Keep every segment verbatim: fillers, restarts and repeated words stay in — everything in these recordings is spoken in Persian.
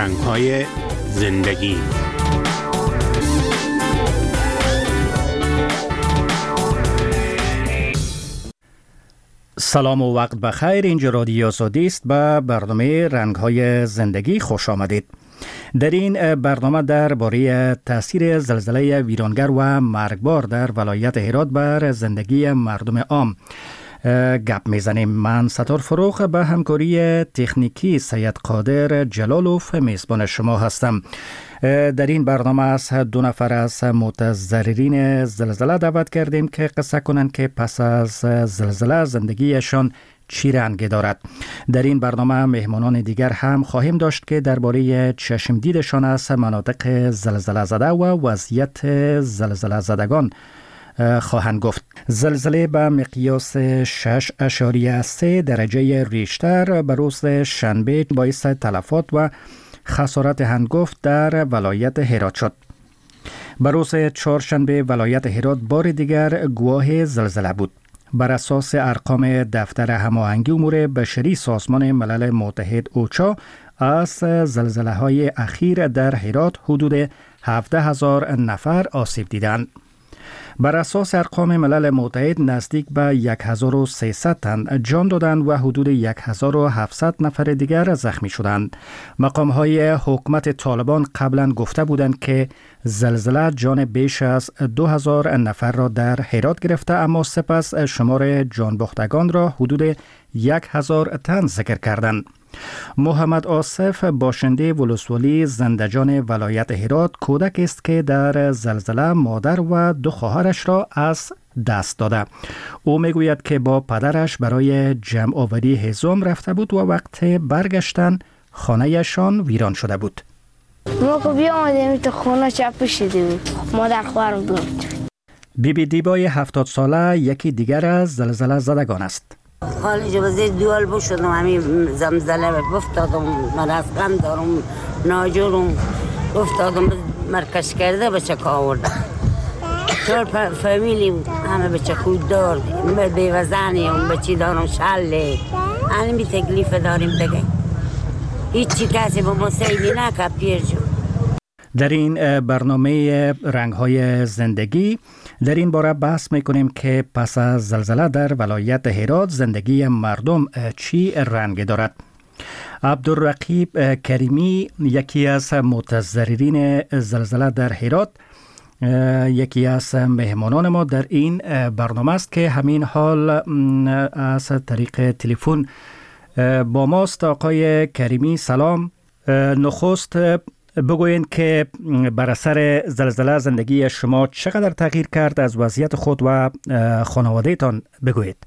رنگ‌های زندگی. سلام و وقت بخیر. اینجا رادیو آزادی است. به برنامه رنگ‌های زندگی خوش آمدید. در این برنامه درباره تاثیر زلزله ویرانگر و مرگبار در ولایت هرات بر زندگی مردم عام گپ میزنیم. من ستار فروخ به همکاری تکنیکی سید قادر جلالوف میزبان شما هستم. در این برنامه از دو نفر از متضررین زلزله دعوت کردیم که قصه کنند که پس از زلزله زندگیشان چی رنگ دارد. در این برنامه مهمانان دیگر هم خواهیم داشت که درباره چشم دیدشان از مناطق زلزله زده و وضعیت زلزله زدگان خواهند گفت. زلزله به مقیاس شش اشاریه سه درجه ریشتر به روز شنبه باعث تلفات و خسارت هنگفت در ولایت هرات شد. به روز چهارشنبه ولایت هرات بار دیگر گواه زلزله بود. بر اساس ارقام دفتر هماهنگی امور بشری سازمان ملل متحد اوچا از زلزله های اخیر در هرات حدود هفده هزار نفر آسیب دیدند. بر اساس ارقام ملل متحد نزدیک به هزار و سیصد تن جان دادند و حدود هزار و هفتصد نفر دیگر زخمی شدند. مقام‌های حکومت طالبان قبلا گفته بودند که زلزله جان بیش از دو هزار نفر را در هرات گرفته، اما سپس شمار جان باختگان را حدود هزار تن ذکر کردند. محمد آصف باشنده ولسوالی زندجان ولایت هرات کودک است که در زلزله مادر و دو خواهرش را از دست داده. او میگوید که با پدرش برای جمع آوری هیزم رفته بود و وقت برگشتن خانه‌شان ویران شده بود. ما که بیا آمدیم تو خونه چپ شده بود. مادر خواهرم بود. بی بی دیبای هفتاد ساله یکی دیگر از زلزله زدگان است. حالی جو بزید دوال بشدم همین زلزله بفتادم، من از غم دارم ناجورم، بفتادم مرکز کرده بچه که آورده چهار فامیلی همه بچه خود دار بیوزنی هم بچه دارم شله همین تکلیف داریم دیگه. هیچی کسی با ما سیدی نکه پیر جو. در این برنامه رنگ‌های زندگی در این باره بحث میکنیم که پس از زلزله در ولایت هرات زندگی مردم چی رنگ دارد. عبدالرقیب کریمی یکی از متضررین زلزله در هرات یکی از مهمانان ما در این برنامه است که همین حال از طریق تلفن با ماست. آقای کریمی سلام. نخست بگوین که بر اثر زلزله زندگی شما چقدر تغییر کرد؟ از وضعیت خود و خانواده تان بگویید.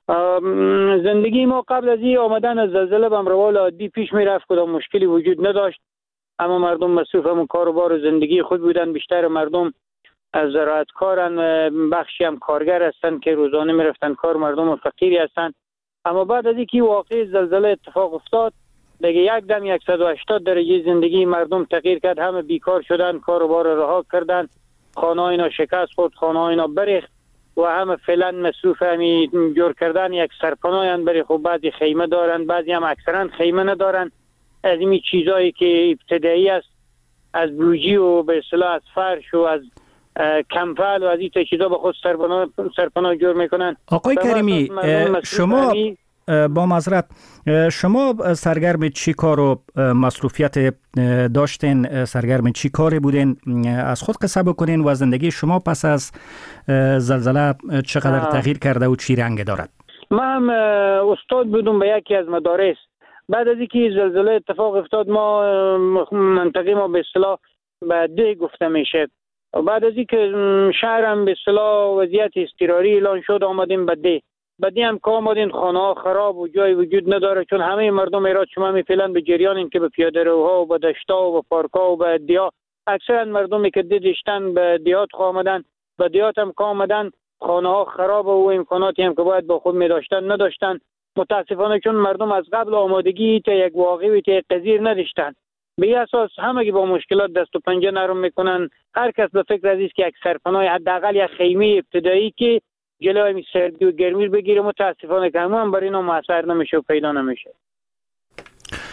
زندگی ما قبل از این آمدن از زلزله به روال عادی پیش می رفت، کدام مشکلی وجود نداشت. اما مردم مصروف هم کار و بار زندگی خود بودن. بیشتر مردم از زراعت کارن، بخشی هم کارگر هستند که روزانه می رفتن کار، مردم فقیری هستند. اما بعد از اینکه واقع زلزله اتفاق افتاد دیگه یک دم صد و هشتاد درجه زندگی مردم تغییر کرد. همه بیکار شدن، کار و بار رها کردن، خانه اینا شکست خورد، خانه اینا بریخت و همه فعلا مصروف همی جور کردن یک سرپناهن بری. خب بعضی خیمه دارن، بعضی هم اکثرا خیمه ندارن. از این چیزایی که ابتدایی است، از بوجی و به اصطلاح از فرش و از کمپل و از این چیزا به خود سرپناه سرپناه جور میکنن. آقای کریمی شما با معذرت شما سرگرم چی کار و مصروفیت داشتین؟ سرگرم چی کاری بودین؟ از خود قصه بکنین و زندگی شما پس از زلزله چقدر آه. تغییر کرده و چی رنگ دارد؟ من هم استاد بودم به یکی از مدارس. بعد از اینکه زلزله اتفاق افتاد ما منطقه ما به اصطلاح به ده گفته میشه. بعد از اینکه شهرم به اصطلاح وضعیت اضطراری اعلان شد آمدیم به ده. بعدی هم که آمدین خانه ها خراب و جای وجود نداره، چون همه مردم ایراد شما می فعلا به جریانیم که به پیاده روها و به دشتا و به پارک ها و به دیا. اکثرا مردمی که دیدشتن به دیات خو آمدن، به دیات هم که آمدن خانه ها خراب و امکاناتی هم که باید با خود می داشتن نداشتن. متاسفانه چون مردم از قبل آمادگی تا یک واقعی تا یک قضیر نداشتن، به اساس همگی با مشکلات دست و پنجه نرم میکنن. هر کس به فکر از است که یک سرپناه حداقل یک خیمه ابتدایی که جلوی سردی و گرمی بگیره. متاسفانه که همون برای اینا موثر نمیشه و پیدا نمیشه.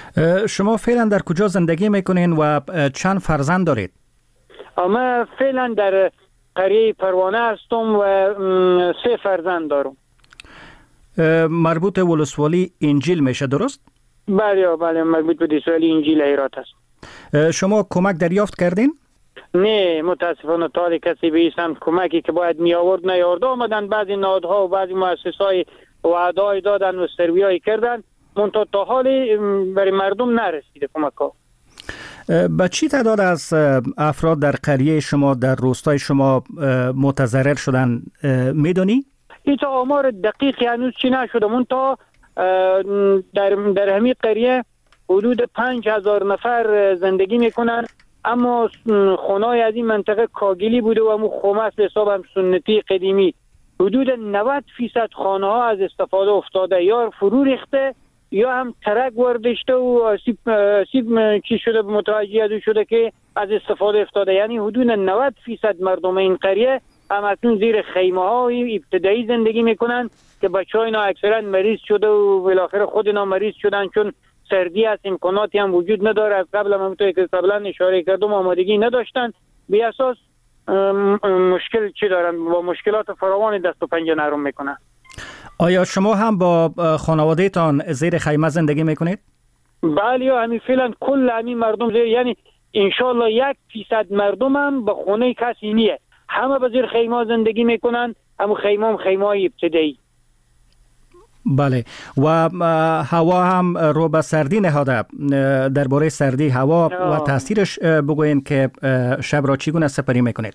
شما فعلا در کجا زندگی میکنین و چند فرزند دارید؟ من فعلا در قریه پروانه هستم و سه فرزند دارم. مربوط ولسوالی انجیل میشه درست؟ بله بله مربوط به ولسوالی انجیل هرات است. شما کمک دریافت کردین؟ نه متاسفانه تا کسی به این کمکی که باید می آورد نیاورد. آمدن بعضی نهادها و بعضی مؤسسه‌های وعده‌ای دادن و سروی‌ای کردن، منتها تا حالی برای مردم نرسیده کمک‌ها. به چی تعداد از افراد در قریه شما در روستای شما متضرر شدن میدونی؟ هیچ آمار دقیقی هنوز چی نشده، منتها در در همین قریه حدود پنج هزار نفر زندگی میکنن، اما خونه‌ای از این منطقه کاگلی بوده و همون خمس به حساب هم سنتی قدیمی. حدود نود فیصد خانه ها از استفاده افتاده، یا فرو ریخته یا هم ترک وردشته و آسیب آسیب چی شده متوجه از شده که از استفاده افتاده. یعنی حدود نود فیصد مردم این قریه هم اکنون زیر خیمه های ابتدایی زندگی میکنن که بچه های اینا اکثرا مریض شده و بالاخره خود اینا مریض شدن، چون سردی هست، امکاناتی هم وجود نداره. از قبل هم همونطور که قبلا اشاره کردم آمادگی نداشتن. به اساس مشکل چی دارن؟ با مشکلات فراوان دست و پنجه نرم میکنن. آیا شما هم با خانواده تان زیر خیمه زندگی میکنید؟ بله همین فعلا کل همین مردم زیر، یعنی انشالله یک فیصد مردم هم به خونه کسی نیه، همه به زیر خیمه زندگی میکنن. همون خیمه هم خیمه های ابتدایی. بله و هوا هم رو به سردی نهاده. درباره سردی هوا آه. و تاثیرش بگوین که شب را چگونه سپری میکنید؟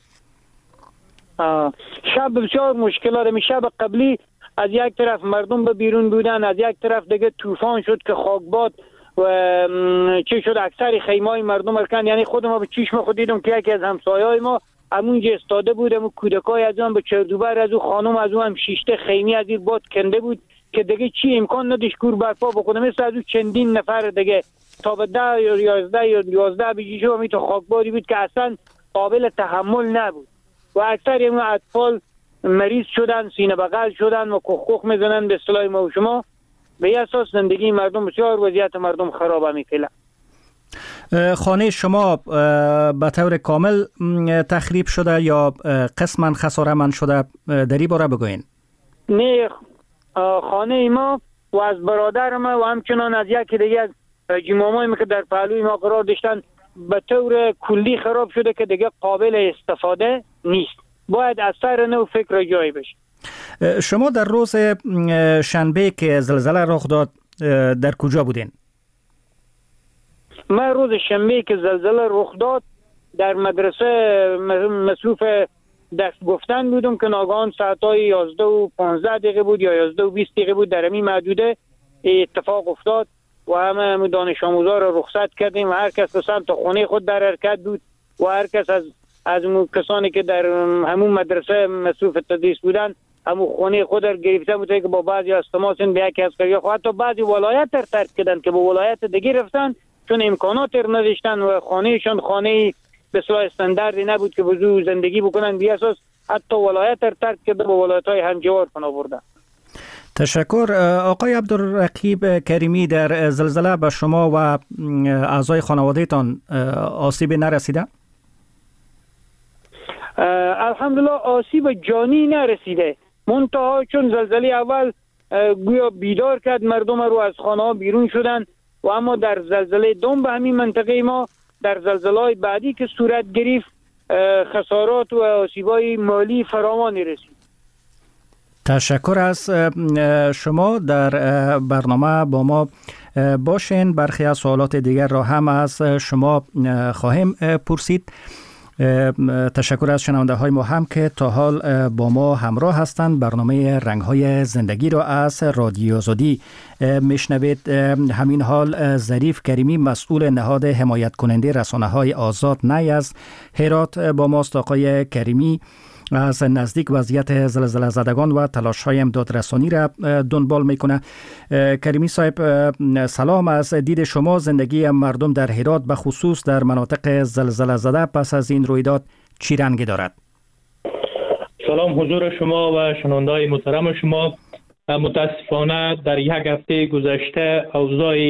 شب بسیار مشکلات. می شب قبلی از یک طرف مردم به بیرون بودن، از یک طرف دیگه طوفان شد که خاکباد و چی شد اکثر خیمه‌های مردم ارکن. یعنی خود ما به چشم خود دیدم که یکی از همسایه‌های ما همونجا استاده بودم و کودکای از اون به چردوبر از اون خانم از اون هم شیشته خیمی از این باد کنده بود که دیگه چی امکان نداشت کور برپا بکنه. مثل از اون چندین نفر دیگه تا به ده یا یازده یا یازده بیجیشو همی تا خاکبادی بود که اصلا قابل تحمل نبود و اکثر این اطفال مریض شدن، سینه بغل شدن و کخ میزنن به اصطلاح ما و شما. به اساس زندگی مردم بسیار وضعیت مردم خرابه میکنه. خانه شما به طور کامل تخریب شده یا قسما خساره‌مند شده؟ در این باره بگوین. نه خانه ما و از برادر ما و همچنان از یکی دیگه از جمامای که در پهلوی ما قرار داشتن به طور کلی خراب شده که دیگه قابل استفاده نیست. باید از سر نو فکر جایی بشه. شما در روز شنبه که زلزله رخ داد در کجا بودین؟ من روز شنبه که زلزله رخ داد در مدرسه مصروف دست گفتن بودم که ناگهان ساعتای یازده و پانزده دقیقه بود یا یازده و بیست دقیقه بود، در همین محدوده اتفاق افتاد و همه دانش آموزا را رخصت کردیم و هر کس به سمت خانه خود در حرکت بود و هر کس از از کسانی که در همون مدرسه مصروف تدریس بودن همون خانه خود را گرفته بوده که با بعضی از تماسین به یکی از قریه خود حتی بعضی ولایت را ترک کردن که به ولایت دیگه رفتن چون امکانات را نداشتن و خانهشان خانه به اصطلاح استانداردی نبود که بزو زندگی بکنن. بی اساس حتی ولایت را ترک کرده به ولایت‌های همجوار پناه بردن. تشکر. آقای عبدالرقیب کریمی، در زلزله به شما و اعضای خانواده‌تان آسیب نرسیده؟ الحمدلله آسیب جانی نرسیده، منتها چون زلزله اول گویا بیدار کرد مردم رو از خانه ها بیرون شدن و اما در زلزله دوم به همین منطقه ما در زلزله‌های بعدی که صورت گرفت خسارات و آسیب‌های مالی فراوانی رسید. تشکر از شما. در برنامه با ما باشین. برخی از سوالات دیگر را هم از شما خواهیم پرسید. تشکر از شنونده های ما هم که تا حال با ما همراه هستند. برنامه رنگ های زندگی را از رادیو آزادی میشنوید. همین حال ظریف کریمی، مسئول نهاد حمایت کننده رسانه های آزاد نی از هرات با ماست. آقای کریمی از نزدیک وضعیت زلزله زدگان و تلاش های امداد رسانی را دنبال میکنه. کریمی صاحب سلام. از دید شما زندگی مردم در هرات به خصوص در مناطق زلزله زده پس از این رویداد چی رنگی دارد؟ سلام حضور شما و شنونده‌های محترم شما. متاسفانه در یک هفته گذشته اوضاع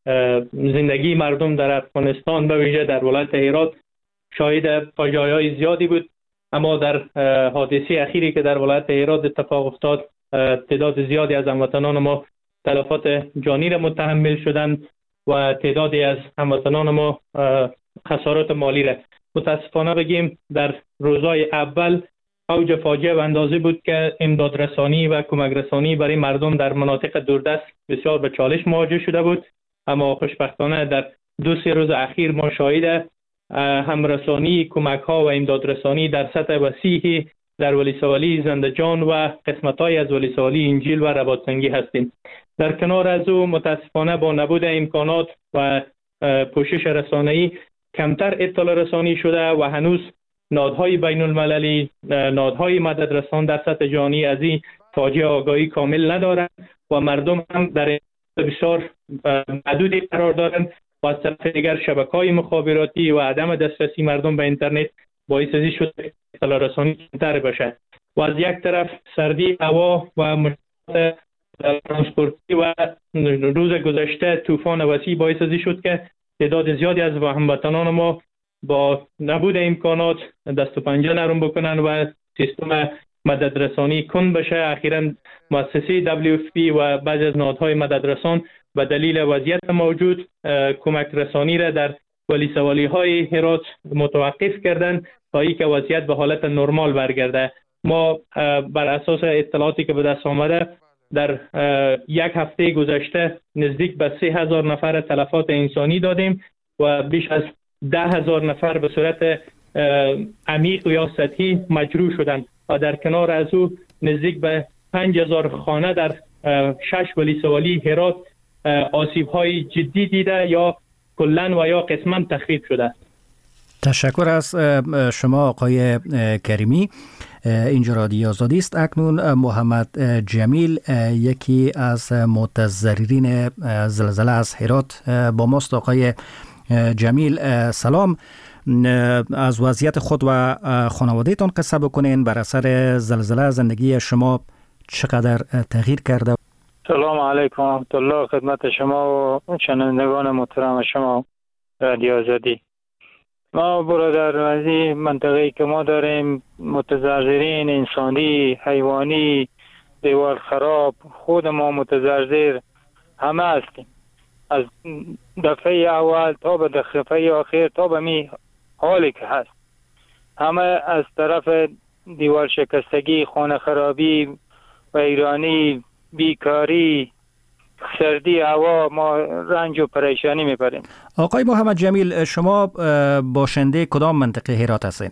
زندگی مردم در افغانستان به ویژه در ولایت هرات شاهد فجایع زیادی بود. اما در حادثه اخیری که در ولایت هرات اتفاق افتاد تعداد زیادی از هموطنان ما تلفات جانی را متحمل شدند و تعدادی از هموطنان ما خسارات مالی را. متاسفانه بگیم در روزهای اول اوج فاجعه و اندازه بود که امداد رسانی و کمک رسانی برای مردم در مناطق دوردست بسیار به چالش مواجه شده بود. اما خوشبختانه در دو سه روز اخیر ما شاهد همرسانی کمک ها و امداد رسانی در سطح وسیعی در ولسوالی زندجان و قسمت های از ولسوالی انجیل و رباطسنگی هستیم. در کنار از او متاسفانه با نبود امکانات و پوشش رسانه‌ای کمتر اطلاع رسانی شده و هنوز نهادهای بین المللی، نهادهای مدد رسان در سطح جهانی از این فاجعه آگاهی کامل ندارند و مردم هم در بسیار محدودی قرار دارند و از طرف دیگر شبکه‌های مخابراتی و عدم دسترسی مردم به اینترنت باعث ازی شده اطلاع رسانی کمتر بشه و از یک طرف سردی هوا و مشکلات ترانسپورتی و روز گذشته طوفان وسیع باعث ازی شد که تعداد زیادی از هموطنان ما با نبود امکانات دست و پنجه نرم بکنن و سیستم مدد رسانی کند بشه. اخیراً مؤسسه دبلیو اف پی و بعضی از نهادهای مدد رسان به دلیل وضعیت موجود کمک رسانی را در ولسوالی های هرات متوقف کردن تا اینکه وضعیت به حالت نرمال برگرده. ما بر اساس اطلاعاتی که به دست آمده در یک هفته گذشته نزدیک به سه هزار نفر تلفات انسانی دادیم و بیش از ده هزار نفر به صورت عمیق یا سطحی مجروح شدند و در کنار از او نزدیک به پنج هزار خانه در شش ولسوالی هرات آسیب های جدی دیده یا کلن و یا قسما تخریب شده. تشکر از شما آقای کریمی. اینجا رادیو آزادی است. اکنون محمد جمیل یکی از متضررین زلزله از هرات با ماست. آقای جمیل سلام، از وضعیت خود و خانوادهتان قصه بکنین. بر اثر زلزله زندگی شما چقدر تغییر کرده؟ سلام علیکم و رحمت الله خدمت شما و شنوندگان محترم شما رادیو آزادی. ما برادر از این منطقه‌ای که ما داریم متضررین انسانی، حیوانی، دیوار خراب، خود ما متضرر همه هستیم. از دفعه اول تا به دفعه آخر تا به می حالی که هست همه از طرف دیوار شکستگی، خانه خرابی و ایرانی، بیکاری، سردی هوا ما رنج و پریشانی میبریم. آقای محمد جمیل، شما باشنده کدام منطقه هرات هستین؟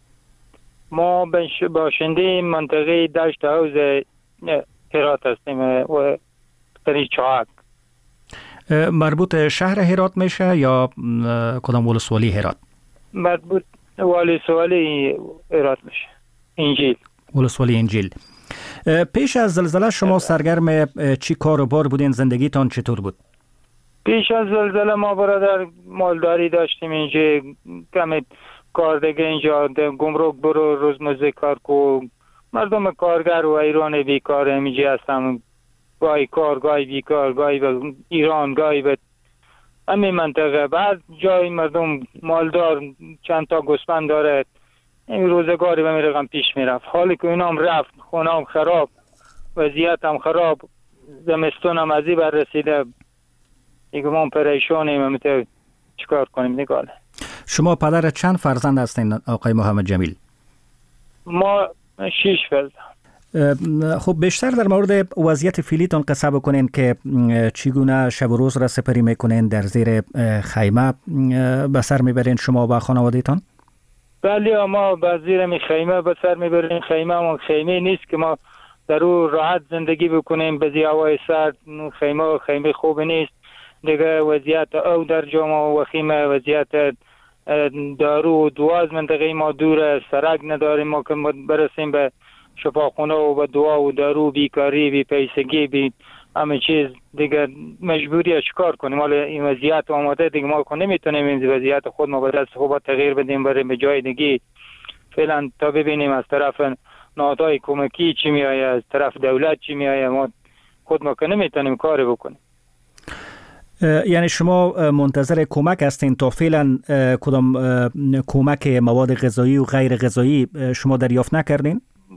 ما باشنده منطقه دشت حوض هرات هستیم و قریب چاهک. مربوط شهر هرات میشه یا کدام ولسوالی هرات؟ مربوط ولسوالی هرات میشه، انجیل. ولسوالی انجیل. پیش از زلزله شما سرگرم چی کار و بار بودین؟ زندگیتان چطور بود؟ پیش از زلزله ما برادر مالداری داشتیم اینجا، کمی کار دیگه اینجا گمرک برو روزمزه کار کو، مردم کارگر و ایران بیکار اینجا هستم، گاهی کار گاهی بیکار، گاهی به ایران گاهی به همین منطقه. بعد جای مردم مالدار چند تا گوسفند داره، این روزگاری به می رقم پیش می رفت. حالی که اینام رفت، خونه هم خراب، وضعیت هم خراب، زمستون هم ازی بر رسیده، دیگه ما پریشانیم، میتونیم چیکار کنیم نگاله. شما پدر چند فرزند هستین آقای محمد جمیل؟ ما شش فرزند. خب بیشتر در مورد وضعیت فعلیتون قصه بکنین که چگونه شب و روز را سپری میکنین، در زیر خیمه به سر میبرین شما و خانوادهتان؟ بله، ما به زیر می خیمه به سر میبریم. خیمه ما خیمه نیست که ما در او راحت زندگی بکنیم، به هوای سرد. خیمه خیمه خوب نیست دیگه. وضعیت او در جامعه و خیمه، وضعیت دارو و دوا از منطقه ما دوره، سرک نداریم ما که برسیم به شفاخانه و به دوا و دارو، بیکاری، بی پیسگی، بی همه چیز دیگه. مجبوری چیکار کنیم؟ حالا این وضعیت آماده دیگه، ما که نمیتونیم این وضعیت خود ما به دست خود تغییر بدیم بریم به جای دیگه فعلا، تا ببینیم از طرف نهادهای کمکی چی میآید، از طرف دولت چی میآید. ما خود ما که نمیتونیم کاری بکنیم. یعنی شما منتظر کمک هستین تا فعلا کدام کمک مواد غذایی و غیر غذایی شما دریافت نکردین؟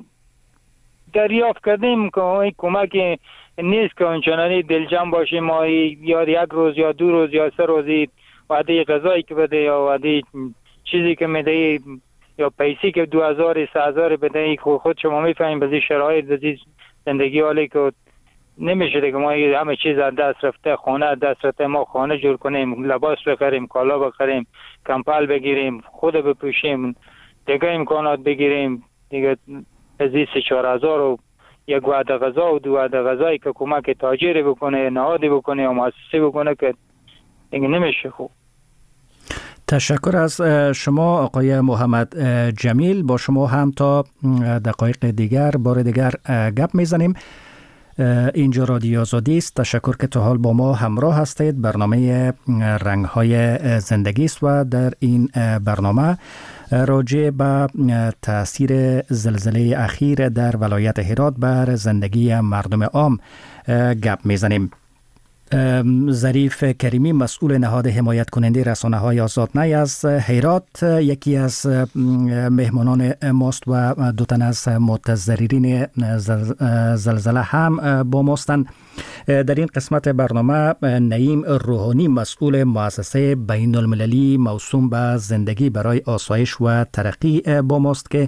دریافت کردیم که این کمک نیست که آنچنانی دلجم باشیم ما یا یک روز یا دو روز یا سه روزی وعده غذایی که بده یا وعده چیزی که میده یا پیسی که دو هزار سه هزار بده خود شما میفهمیم به شرایط به زندگی حالی که نمیشه دیگه ما همه چیز از دست رفته، خانه از دست رفته، ما خانه جور کنیم، لباس بخریم، کالا بخریم، کمپل بگیریم، خود بپوشیم، دیگه امکانات بگیریم دیگه از این سه چهار هزار و یک وعده غذا و دو وعده غذایی که کمک تاجری بکنه، نهادی بکنه یا مؤسسه بکنه که دیگه نمیشه. خوب تشکر از شما آقای محمد جمیل. با شما هم تا دقایق دیگر بار دیگر گپ میزنیم. اینجا رادیو آزادی است. تشکر که تا حال با ما همراه هستید. برنامه رنگ‌های زندگی است و در این برنامه راجع به تاثیر زلزله اخیر در ولایت هرات بر زندگی مردم عام گپ میزنیم. ظریف کریمی مسئول نهاد حمایت کننده رسانه های آزادنی از هرات یکی از مهمانان ماست و دو تن از متضررین زلزله هم با ماستند. در این قسمت برنامه نعیم روحانی مسئول مؤسسه بین المللی موسوم به زندگی برای آسایش و ترقی با ماست که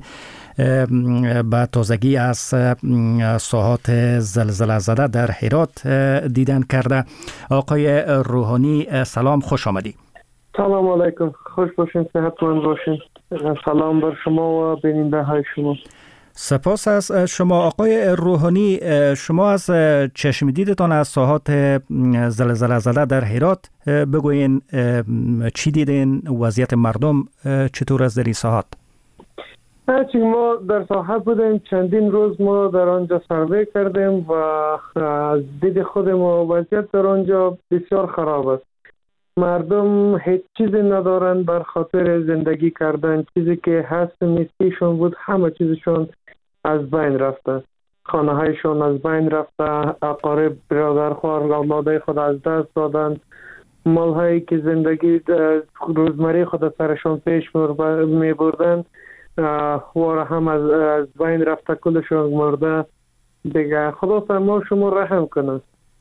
با تازگی از ساحات زلزله زده در هرات دیدن کرده. آقای روحانی سلام، خوش آمدی. سلام علیکم، خوش باشین، صحتمند باشین. سلام بر شما و بیننده های شما. سپاس از شما. آقای روحانی، شما از چشم دیدتان از ساحات زلزله زده در هرات بگوین چی دیدین؟ وضعیت مردم چطور است در این ساحات؟ هرچی ما در ساحه بودیم، چندین روز ما در آنجا سروی کردیم و از دید خود ما وضعیت در آنجا بسیار خراب است. مردم هیچ چیزی ندارند بر خاطر زندگی کردن. چیزی که هست نیستیشون بود همه چیزشون از بین رفته. خانه هایشون از بین رفته، اقارب برادر خوار اولادای خود از دست دادن. مال هایی که زندگی روزمره خود سرشون پیش می بردن خوار هم از, از بین رفته، کلشون مرده دیگه. خدا فرما شما رحم کنه.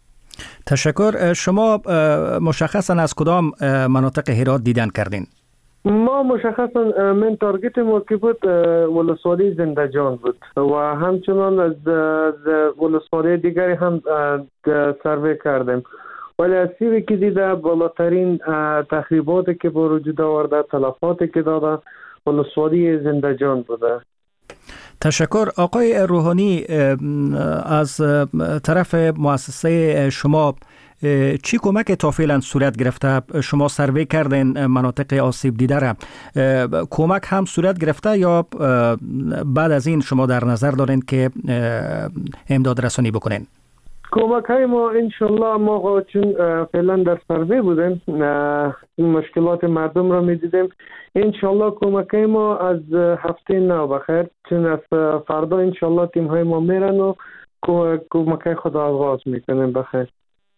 تشکر. شما مشخصا از کدام مناطق هرات دیدن کردین؟ ما مشخصا من تارگت ما که بود ولسوالی زندجان بود و همچنان از, از ولسوالی دیگری هم سروی کردیم، ولی از سیوی که دیده بالاترین تخریباتی که با وجود آورده، تلفاتی که داده ولسوالی زندجان بوده. تشکر. آقای روحانی، از طرف مؤسسه شما چی کمک تا فعلا صورت گرفته؟ شما سروی کردین مناطق آسیب دیده را، کمک هم صورت گرفته یا بعد از این شما در نظر دارین که امداد رسانی بکنین؟ کمک های ما انشالله ما چون فعلا در سروی بودیم مشکلات مردم را می دیدیم، انشالله کمک های ما از هفته نو بخیر، چون از فردا انشالله تیم های ما میرن و کمک های خود آغاز میکنیم بخیر.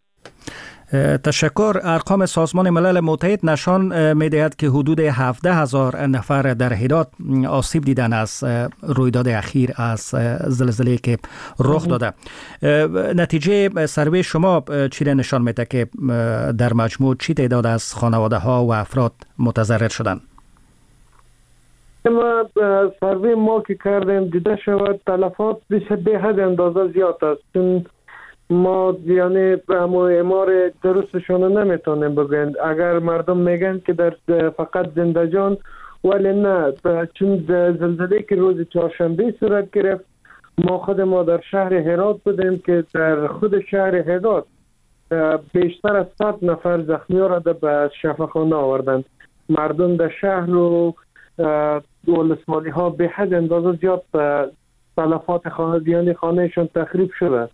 تشکر. ارقام سازمان ملل متحد نشان می‌دهد که حدود هفده هزار نفر در هرات آسیب دیدن از رویداد اخیر از زلزله که رخ داده. نتیجه سروی شما چی را نشان میده که در مجموع چی تعداد از خانواده ها و افراد متضرر شدند؟ ما سروی ما که کردیم دیده شود تلفات به حد اندازه زیاد است، چون ما یعنی امار درستشون نمیتونیم بگویم. اگر مردم میگن که در فقط زندجان، ولی نه، چون زلزله که روز چهارشنبه صورت گرفت ما خود ما در شهر هرات بودیم که در خود شهر هرات بیشتر از صد نفر زخمی را به شفاخانه آوردند. مردم در شهر و ولسوالی ها به حد اندازه زیاد تلفات خانه یعنی خانهشون تخریب شده.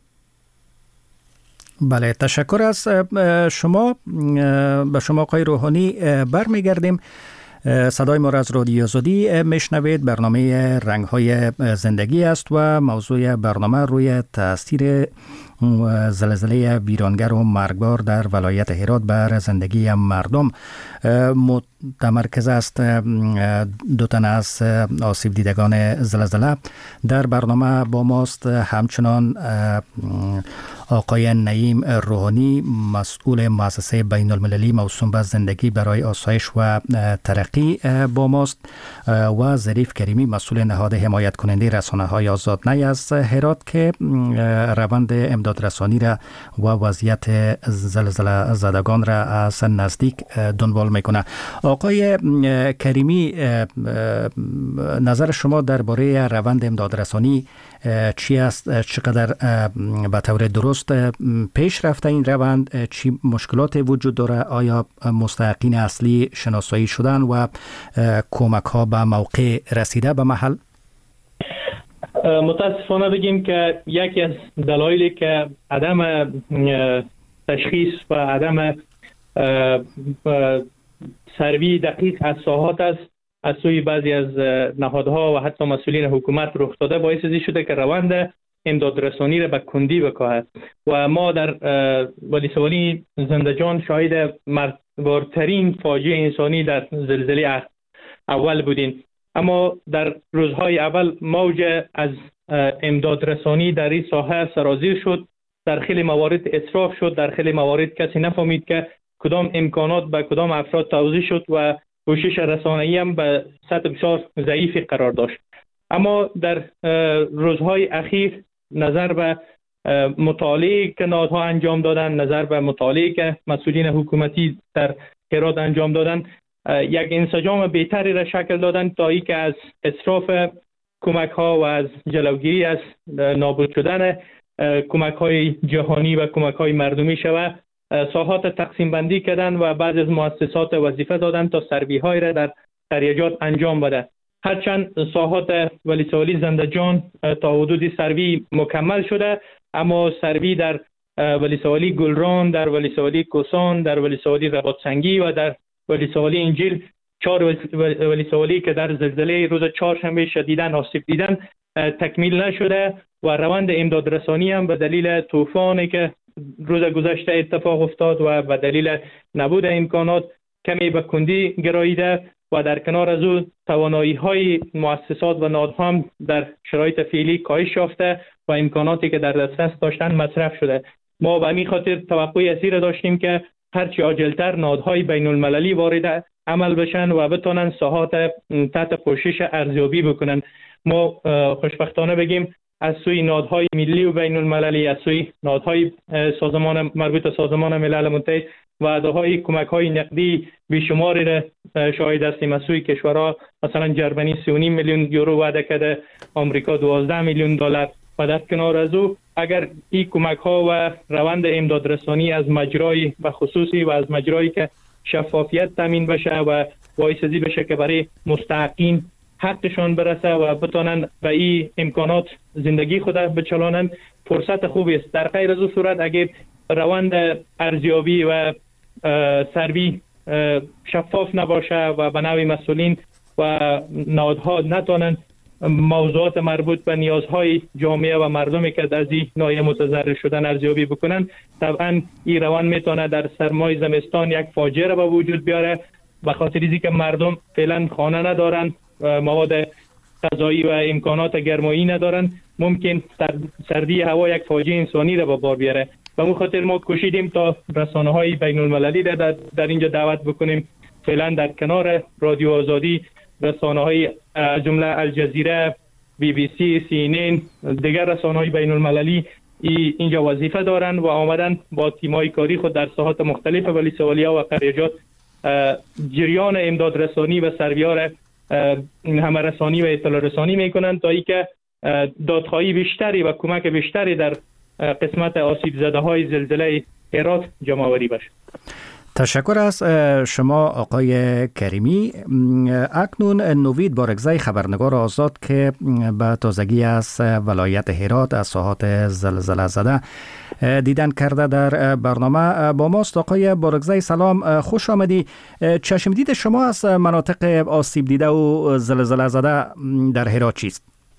بله، تشکر از شما. به شما آقای روحانی برمیگردیم. صدای ما را از رادیو آزادی میشنوید. برنامه رنگ‌های زندگی است و موضوع برنامه روی تاثیر زلزله ویرانگر و مرگبار در ولایت هرات بر زندگی مردم متمرکز است. دو تن از آسیب دیدگان زلزله در برنامه با ماست، همچنان آقای نعیم روحانی مسئول مؤسسه بین المللی موسوم به زندگی برای آسایش و ترقی با ماست و ظریف کریمی مسئول نهاد حمایت کننده رسانه های آزادانه از هرات که روند امداد رسانی را و وضعیت زلزله زدگان را از نزدیک دنبال میکنه. آقای کریمی، نظر شما درباره روند امداد رسانی چی است؟ چقدر به طور درست پیش رفته این روند؟ چی مشکلات وجود داره؟ آیا مستحقین اصلی شناسایی شدن و کمک ها به موقع رسیده به محل؟ متاسفانه بگیم که یکی از دلایلی که عدم تشخیص و عدم سروی دقیق از ساحات است از سوی بعضی از نهادها و حتی مسئولین حکومت رخ داده، باعث ازی شده که روند امدادرسانی را به کندی بکاهد و ما در ولسوالی زندجان شاهد مرگبارترین فاجعه انسانی در زلزله اول بودیم. اما در روزهای اول موج از امدادرسانی در این ساحه سرازیر شد، در خیلی موارد اسراف شد، در خیلی موارد کسی نفهمید که کدام امکانات به کدام افراد توزیع شد و کوشش رسانه‌ای هم به سطح بسیار ضعیفی قرار داشت. اما در روزهای اخیر نظر به مطالعه که نهادها انجام دادن، نظر به مطالعه که مسئولین حکومتی در هرات انجام دادن، یک انسجام بهتری را شکل دادن تا ای که از اسراف کمک ها و از جلوگیری از نابود شدن کمک های جهانی و کمک های مردمی شود ساحات تقسیم بندی کردن و بعض از مؤسسات وظیفه دادن تا سروی های را در قریجات انجام بده. هرچند ساحات ولسوالی زندجان تا حدودی سروی مکمل شده، اما سروی در ولسوالی گلران، در ولسوالی کوسان، در ولسوالی رباطسنگی و در ولسوالی انجیل، چهار ولسوالی که در زلزله روز چهارشنبه شدیداً آسیب دیدن تکمیل نشده و روند امدادرسانی هم به دلیل طوفانی که روز گذشته اتفاق افتاد و به دلیل نبود امکانات کمی به کندی گراییده و در کنار از او توانایی های مؤسسات و نهادها هم در شرایط فعلی کاهش یافته و امکاناتی که در دسترس داشتن مصرف شده. ما به همین خاطر توقع اسی را داشتیم که هرچی عاجلتر نهادهای بین المللی وارد عمل بشن و بتونن ساحات تحت پوشش ارزیابی بکنن. ما خوشبختانه بگیم از سوی نهادهای ملی و بین المللی، از سوی نهادهای سازمان مربوط به سازمان ملل متحد وعده‌های کمک‌های نقدی بیشماری را شاهد هستیم. از سوی کشورها مثلا جرمنی سی و نیم میلیون یورو وعده کرده، آمریکا دوازده میلیون دلار و در کنار از او اگر این کمک‌ها و روند امدادرسانی از مجرای و خصوصی و از مجرایی که شفافیت تامین بشه و باعث ازی بشه که برای مستحقین حقشان برسه و بتونن به این امکانات زندگی خود بچلانن، فرصت خوبی است. در غیر از این صورت اگر روند ارزیابی و سروی شفاف نباشه و به نوع مسئولین و نهادها نتونن موضوعات مربوط به نیازهای جامعه و مردمی که از این نوع متضرر شدن ارزیابی بکنن، طبعا این روند میتونه در سرمای زمستان یک فاجعه را به وجود بیاره، به خاطر اینکه مردم فعلا خانه ندارن، مواد غذایی و امکانات گرمایی ندارن، ممکن سردی هوا یک فاجعه انسانی را به بار بیاره. به اون خاطر ما کوشیدیم تا رسانه‌های بین المللی را در, در اینجا دعوت بکنیم. فعلا در کنار رادیو آزادی رسانه‌های جمله الجزیره، بی بی سی، سی ان ان، دیگر رسانه‌های بین المللی اینجا وظیفه دارن و آمدن با تیم‌های کاری خود در ساحات مختلف ولسوالی‌ها و قریجات جریان امداد رسانی و سروی‌ها را همه رسانی و اطلاع رسانی میکنن تا اینکه دادخواهی بیشتری و کمک بیشتری در قسمت آسیب زده های زلزله هرات جمع آوری بشه. تشکر از شما آقای کریمی. اکنون نوید بارگزای خبرنگار آزاد که به تازگی از ولایت هرات از ساحات زلزله زده دیدن کرده در برنامه با ماست. آقای بارگزای سلام، خوش آمدی. چشم دید شما از مناطق آسیب دیده و زلزله زده در هرات چیست؟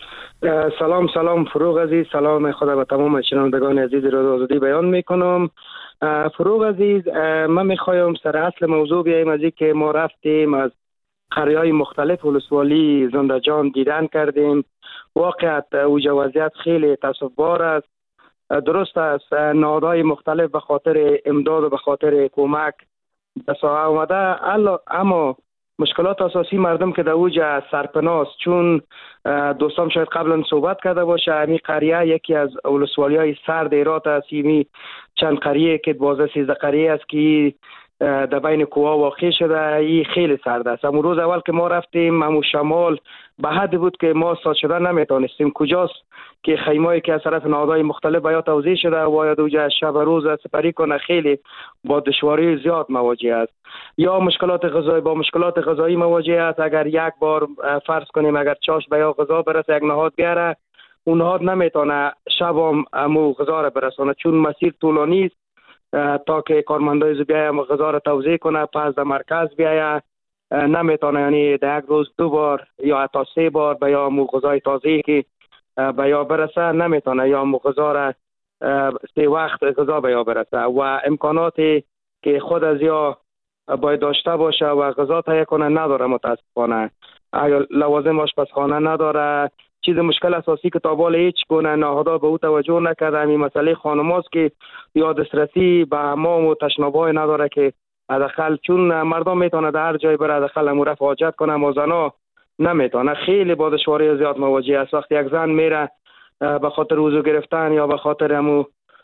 سلام سلام فروغ عزیز، سلام خدا به تمام شنوندگان عزیز رادیو آزادی بیان میکنم. فروغ عزیز، من میخوایم سر اصل موضوع بیایم از که ما رفتیم از قریه‌های مختلف ولسوالی زندجان دیدن کردیم. واقعیت اوجه وضعیت خیلی تاسف‌بار است. درست است نهادهای مختلف به خاطر امداد و به خاطر کمک به ساحه آمده، اما مشکلات اساسی مردم که در اوج سرپناست، چون دوستان شاید قبلا صحبت کرده باشه، امی قریه یکی از ولسوالی های سرد ایرات است. می چند قریه که بازه سیزده قریه است که در بین کوها واقع شده، این خیلی سرد است. اما روز اول که ما رفتیم همون شمال به حدی بود که ما ساد شدن نمیتونستیم. کجاست که خیمه‌ای که از طرف نهادهای مختلف به یا توزیع شده و باید اوجه شب روز سپری کنه، خیلی با دشواری زیاد مواجه است. یا مشکلات غذایی، با مشکلات غذایی مواجه است. اگر یک بار فرض کنیم اگر چاش به یا غذا برسه یک نهاد بیاره، اون نهاد نمیتونه شب هم امو غذا را برسانه، چون مسیر طولانی است تا که کارمندای بیاید غذا را توزیع کنه، پس در مرکز بیاید نمیتونه، یعنی در یک روز دو بار یا حتی سه بار به یا امو غذای تازه که به یا برسه نمیتونه، یا امو غذا را سه وقت غذا به یا برسه و امکاناتی که خود از یا باید داشته باشه و غذا تهیه کنه نداره. متاسفانه لوازم آشپزخانه نداره. چیز مشکل اساسی که تا بالا هیچ گونه نهادها به او توجه نکرده، همین مسئله خانماست که یا دسترسی به حمام و تشناب‌های نداره که حداقل، چون مردم میتونه در هر جای بره حداقل امور رفع حاجت کنه، اما زنا نمیتونه. خیلی با دشواری زیاد مواجه است. وقتی یک زن میره به خاطر وضو گرفتن یا به خاطر امو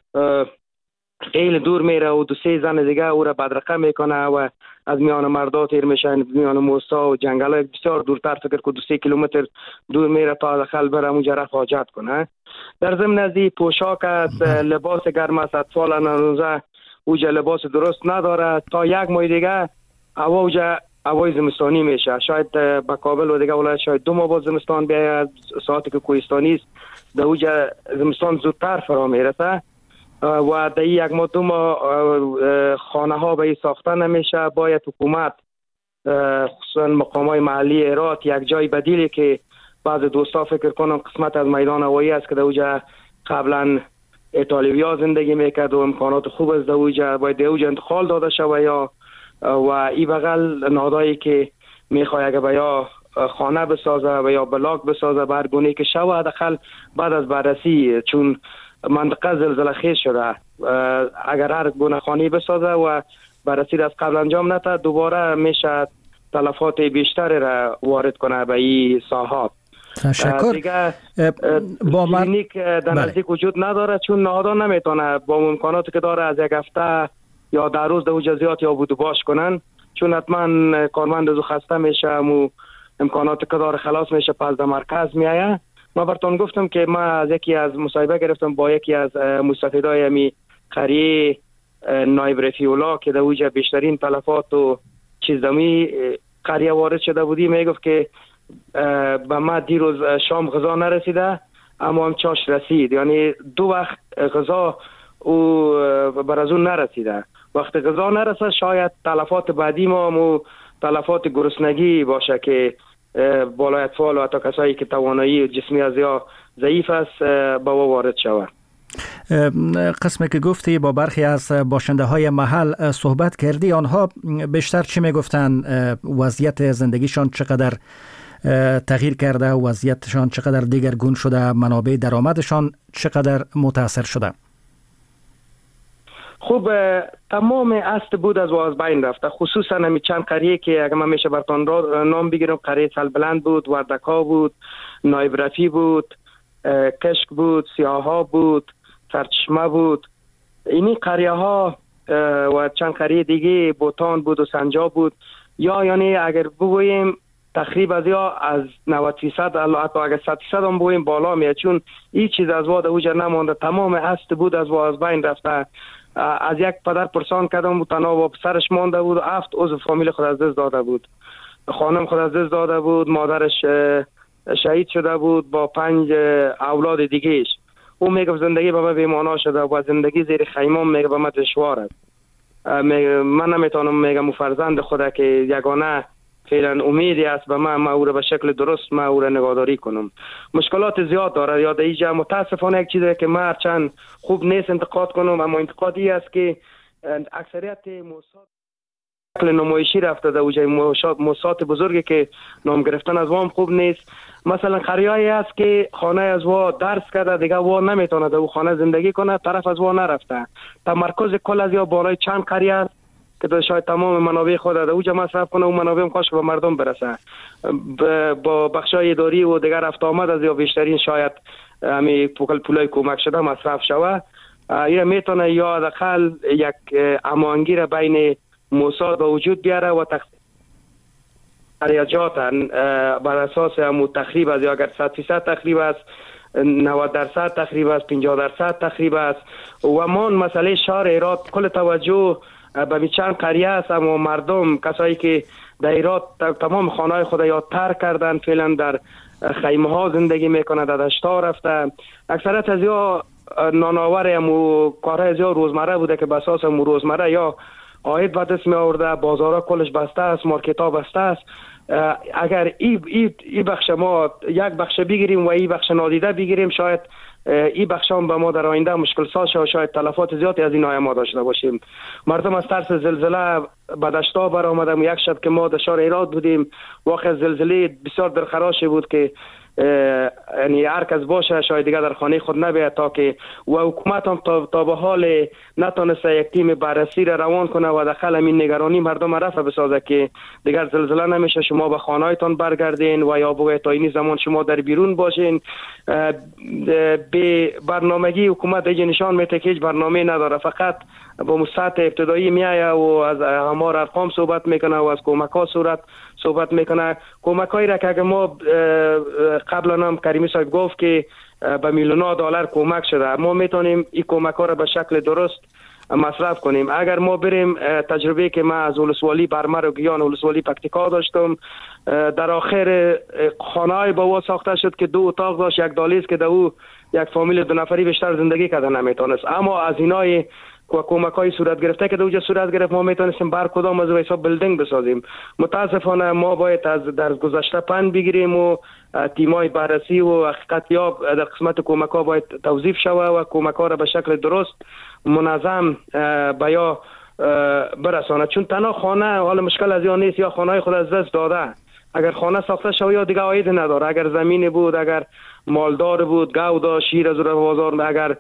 خیلی دور میره و دو سه زن دیگه او را بدرقه میکنه و از میان مردا تیر میشن، میان موسا و جنگل های بسیار دورتر، فکر که دو سه کیلومتر دور میره تا داخل بره اونجا رفع حاجت کنه. در ضمن از این پوشاک است، لباس گرم است، اطفال نوزه اوجا لباس درست نداره. تا یک ماه دیگه هوا اوجا هوای زمستانی میشه، شاید به کابل و دیگه ولایت شاید دو ماه بعد زمستان بیاید. ساعتی که کوهستانی است در اوجا زمستان زودتر فرا میرسه و در یک ماه دو ماه خانه ها به ساخته نمیشه. باید حکومت خصوصا مقام های محلی ایرات یک جای بدیلی که بعض دوستا فکر کنم قسمت از میدان هوایی است که در اوجا قبلا ایتالیویا زندگی میکرد و امکانات خوب است، در اوجا باید در اوجا انتقال داده شود یا و این بغل نهادهایی که میخواه اگه به یا خانه بسازه و یا بلاک بسازه برگونه که شود حداقل بعد از بررسی، چون منطقه زلزله خیز شده، اگر هر گونه خانه بسازه و بررسی از قبل انجام نده دوباره میشه تلفات بیشتری را وارد کنه به این ساحه. تشکر. دیگه با من کلینیک در نزدیک وجود نداره، چون نهادها نمیتونه با امکاناتی که داره از یک هفته یا در روز در اوجا زیاد یا بود باش کنن، چون حتما کارمند از خسته میشه و امکاناتی که داره خلاص میشه پس در مرکز میایه. ما براتون گفتم که ما از یکی از مصاحبه گرفتم با یکی از مستفیدای می قریه نایب رفیولا که در اوجا بیشترین تلفات و چیز دمی قریه وارد شده بودی. میگفت که به ما دیروز شام غذا نرسیده اما هم چاش رسید، یعنی دو وقت غذا او بر از اون نرسیده. وقت غذا نرسه شاید تلفات بعدی ما هم تلفات گرسنگی باشه که بالای اطفال و حتی کسایی که توانایی جسمی از یا ضعیف است با وارد شود. قسمی که گفتی با برخی از باشنده های محل صحبت کردی، آنها بیشتر چی میگفتن؟ وضعیت زندگیشان چقدر تغییر کرده، وضعیتشان چقدر دیگرگون شده، منابع درآمدشان چقدر متاثر شده؟ خوب تمام است بود از واز بین رفته، خصوصا همی چند قریه که اگر من میشه براتون نام بگیرم، قریه سلبلند بود، وردکا بود، نایب رفی بود، کشک بود، سیاها بود، سرچشمه بود. اینی قریه ها و چند قریه دیگه بوتان بود و سنجا بود. یا یعنی اگر بگوییم تقریبا از یا از نود فیصد حتی اگر صد فیصد هم بگوییم بالا میاد، چون هیچ چیز از واد اوجا نمانده، تمام است بود از واز بین رفته. از یک پدر پرسان کردم بود، تنها با پسرش مانده بود، هفت عضو فامیل خود از دست داده بود، خانم خود از دست داده بود، مادرش شهید شده بود با پنج اولاد دیگهش. او میگه زندگی به من بی‌معنا شده و زندگی زیر خیمه میگه به من دشوار است. من نمیتونم میگم فرزند خدا که یگانه فعلا امیدی است به من، ما او را به شکل درست ما او را نگهداری کنم. مشکلات زیاد داره یا دیجا متاسفانه یک چیزی که ما چند خوب نیست انتقاد کنم، اما انتقادی است که اکثریت موساد شکل نمایشی رفته در اوجه موساد بزرگی که نام گرفتن از وام خوب نیست. مثلا قریایی است که خانه از وا درس کرده دیگه وا نمیتونه در او خانه زندگی کنه، طرف از وا نرفته، تمرکز کل از یا بالای چند قریه است که شاید تمام منابع خود در اوجه مصرف کنه و منابع کاش به مردم برسه. با بخشای اداری و دیگر رفت آمد از یا بیشترین شاید همی پول پولای کمک شده مصرف شوه. این میتونه یا داخل یک هماهنگی را بین موساد به وجود بیاره و خریجات بر اساس همون تخریب است، یا اگر صد فیصد تخریب است، نود درصد تخریب است، پنجاه درصد تخریب است. و من مسئله شهر هرات کل توجه به چند قریه است، اما مردم کسایی که در هرات تمام خانه‌های خود یا ترک کردن، فعلا در خیمه ها زندگی میکنه، در دشتا رفته. اکثرت از یا نانآور همو کارهای از یا روزمره بوده که به اساس همو روزمره یا عاید به دست می آورده، بازارها کلش بسته است، مارکت ها بسته است. اگر ای, ای, ای بخش ما یک بخش بگیریم و ای بخش نادیده بگیریم، شاید ای بخش هم به ما در آینده مشکل ساز شد و شاید تلفات زیادی از این های ما داشته باشیم. مردم از ترس زلزله به دشتا برآمدن. یک شب که ما در شهر هرات بودیم، واقع زلزله بسیار درخراشی بود که یعنی هر کس باشه شاید دیگه در خانه خود نبیاد، تا که و حکومت هم تا, تا به حال نتونسته یک تیم بررسی را روان کنه و داخل همین نگرانی مردم رفع بسازه که دیگر زلزله نمیشه، شما به خانه‌هایتان برگردین و یا بگوید تا این زمان شما در بیرون باشین. به برنامگی حکومت دیگه نشان میده که هیچ برنامه نداره، فقط با سطح ابتدایی میایه و از همار ارقام صحبت میکنه و از کمک ها صورت صحبت میکنه. کمک هایی را که اگر ما قبلا هم کریمی صاحب گفت که به میلیون ها دلار کمک شده، ما میتونیم این کمک ها را به شکل درست مصرف کنیم. اگر ما بریم تجربه که ما از ولسوالی برمر و گیان ولسوالی پکتیکا داشتم، در آخر خانه‌ای با او ساخته شد که دو اتاق داشت، یک دالیز که در او یک فامیل دو نفری بیشتر زندگی کرده نمیتونست. اما از اینای کمک های صورت گرفته که دوجه صورت گرفت، ما میتونستیم بر کدام از حساب بلدینگ بسازیم. متاسفانه ما باید از در گذشته پند بگیریم و تیمای بررسی و حقیقت یاب در قسمت کمک ها باید توظیف شوه و کمک ها را به شکل درست منظم به یا برسانه. چون تنها خانه حال مشکل از یا نیست، یا خانه های خود از دست داده. اگر خانه ساخته شوه یا دیگه عاید نداره، اگر زمین بود، اگر مالدار بود، گاو داشت، شیر از بازار، اگر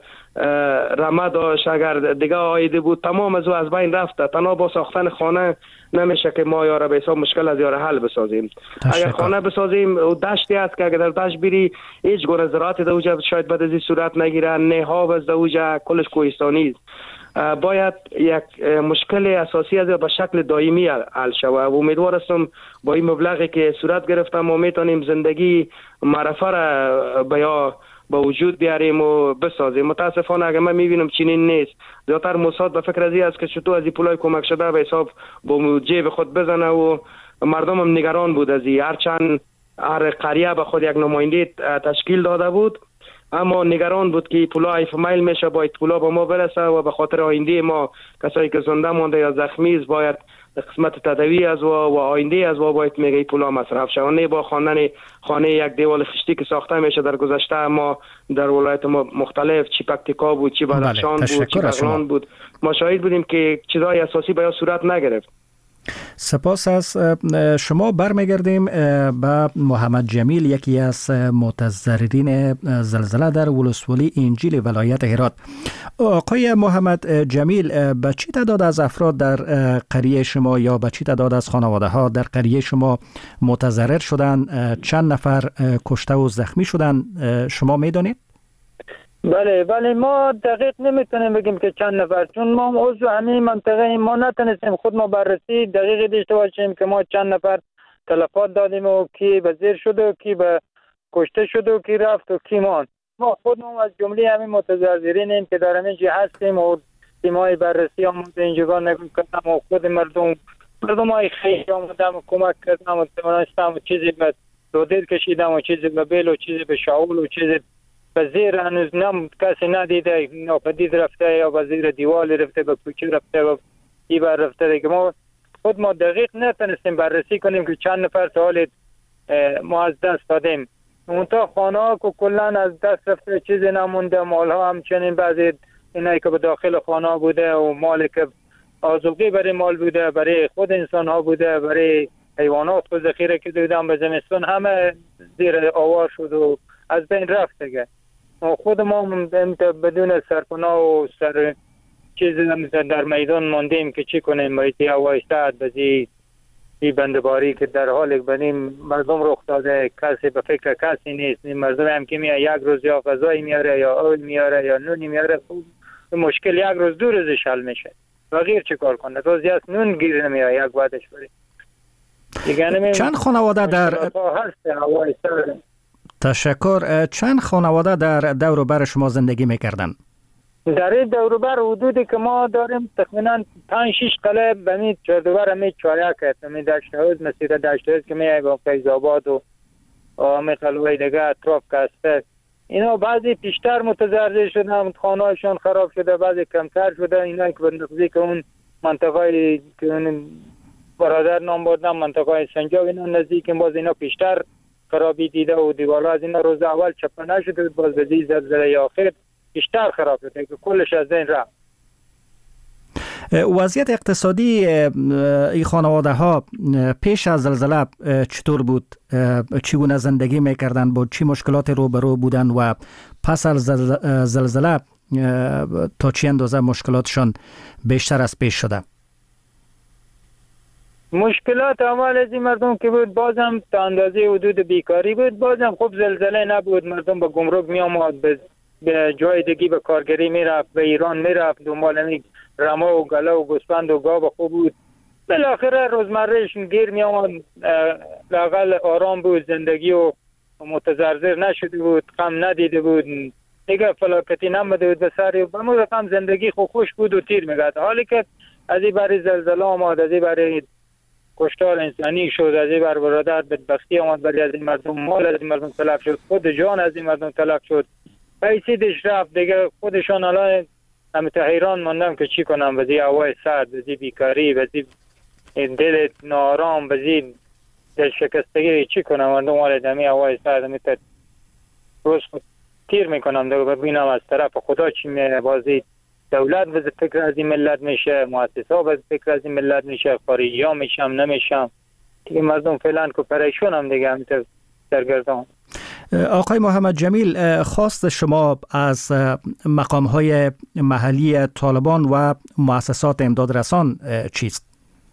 رمه داشت، اگر دیگه عاید بود، تمام از او از بین رفته. تنها با ساختن خانه نمیشه که ما یاره به حساب مشکل از یاره حل بسازیم. اگر خانه بسازیم و دشتی است که اگر در دشت بری هیچ گونه زراعت دوجه شاید بعد از این صورت نگیره، نه ها از دوجه کلش کوهستانی است. باید یک مشکل اساسی از به شکل دائمی حل شود و امیدوار هستم با این مبلغی که صورت گرفتم ما میتونیم زندگی معرفه را بیا با وجود بیاریم و بسازیم. متاسفانه اگر من میبینم چنین نیست. زیادتر موساد به فکر ازی است که چطور از این پولای کمک شده به حساب با جیب خود بزنه و مردم هم نگران بود از این. هرچند هر قریه به خود یک نماینده تشکیل داده بود، اما نگران بود که پولا ایف میل میشه، باید پولا به ما برسه و به خاطر آینده ما کسایی که زنده مانده یا زخمی است باید قسمت تداوی از و و آینده از و باید میگه پولا مصرف شود، نه با خواندن خانه یک دیوال خشتی که ساخته میشه. در گذشته ما در ولایت مختلف چی پکتیکا بود، چی بدخشان بود، چی بغلان بود، ما شاهد بودیم که چیزای اساسی به صورت نگرفت. سپاس از شما. برمیگردیم به محمد جمیل، یکی از متضررین زلزله در ولسوالی انجیل ولایت هرات. آقای محمد جمیل، به چی تعداد از افراد در قریه شما یا به چی تعداد از خانواده ها در قریه شما متضرر شدن؟ چند نفر کشته و زخمی شدن شما میدانید؟ بله بله ما دقیق نمیتونیم بگیم که چند نفر، چون ما عضو همین منطقه ما نتونستیم خود ما بررسی دقیق داشته باشیم که ما چند نفر تلفات دادیم و کی به زیر شد و کی به کشته شد و کی رفت و کی ماند. ما خودمون از جمله همین متضررینیم که در همین جهت هستیم و تیمای بررسی هم اینجا نگم کردم و خود مردم مردم های خیلی آمدم و کمک کردم و تمناشتم و چیزی به رودید کشیدم و چیزی به بیل و چیزی به شاول و چیزی به زیر هنوز نم کسی ندیده، ناپدید رفته یا به زیر دیوال رفته، به کوچه رفته و ای بر رفته دیگه. ما خود ما دقیق نتونستیم بررسی کنیم که چند نفر تا حال ما از دست دادیم. اونتا خانه ها که کلن از دست رفته، چیزی نمونده. مال ها همچنین بعضی اینایی که به داخل خانه ها بوده و مالی که آذوقی برای مال بوده، برای خود انسان ها بوده، برای حیوانات خود ذخیره که دیدم به زمستون همه زیر آوار شد و از بین رفت دیگه. خود ما بدون سرپناه و سر چیزی در میدان ماندیم که چی کنیم. باید آوایستاد بزی این بندباری که در حال بنیم مردم رخ داده، کسی به فکر کسی نیست. مردم هم که میاد یک روز یا غذای میاره یا آل میاره یا نونی میاره، مشکل یک روز دو روزش حل میشه و غیر چه کار کنه. روزی از نون گیر نمیاد یک بعدش بری. چند خانواده در تشکر چند خانواده در دور و بر شما زندگی میکردن؟ در این دور و بر حدودی که ما داریم تقریبا پنج شش قلعه بمی چهاردوبر همی چاریا کرد. همی دشت هوز مسیر دشت هوز که میای با فیض آباد و همی قلعه دیگه اطراف کسته، اینا بعضی پیشتر متضرر شدن، خانه هایشان خراب شده، بعضی کمتر شده. اینا که بندقضی که اون منطقه که اون برادر نام بردن منطقه سنجاب، اینا نزدیک باز اینا پیشتر خرابی دیده و دیوالا از اینا روز اول چپه نشده، باز بدی زلزله آخر بیشتر خراب شده که کلش از این رفت. وضعیت اقتصادی این خانواده ها پیش از زلزله چطور بود؟ چگونه زندگی میکردن؟ با چی مشکلات روبرو بودن و پس از زلزله تا چی اندازه مشکلاتشان بیشتر از پیش شده؟ مشکلات اول از این مردم که بود بازم تا اندازه حدود بیکاری بود. بازم خوب زلزله نبود، مردم به گمرک می آمد، به به جای دیگه به کارگری میرفت، به ایران میرفت، دنبال می رما و گله و گوسفند و گاو خوب بود. بالاخره روزمرهش گیر می آمد، لااقل آرام بود، زندگی و متضرر نشده بود، غم ندیده بود، دیگه فلاکتی نمده بود به سر. به مو رقم زندگی خو خوش بود و تیر میگرد. حالی که از این برای زلزله آمد، از این برای کشتار انسانی شد، از این بر برادر بدبختی آمد، برای از این مردم مال از این مردم تلف شد، خود جان از این مردم تلف شد، پیسیدش رفت دیگه. خودشان الان همیت حیران ماندم که چی کنم. بزی هوای سرد، بزی بیکاری، بزی دل نارام، بزی دل شکستگی، چی کنم. مردم والد همی هوای سرد همیت روز خود تیر میکنم دیگه. ببینم از طرف خدا چی میره. بازی دولت بزی فکر از این ملت میشه، مؤسسه ها بزی فکر از این ملت میشه، خارجی ها میشم نمیشم دیگه. مردم فعلا که پریشون هم دیگه همیت سرگردان. آقای محمد جمیل، خواست شما از مقام‌های محلی طالبان و مؤسسات امدادرسان چیست؟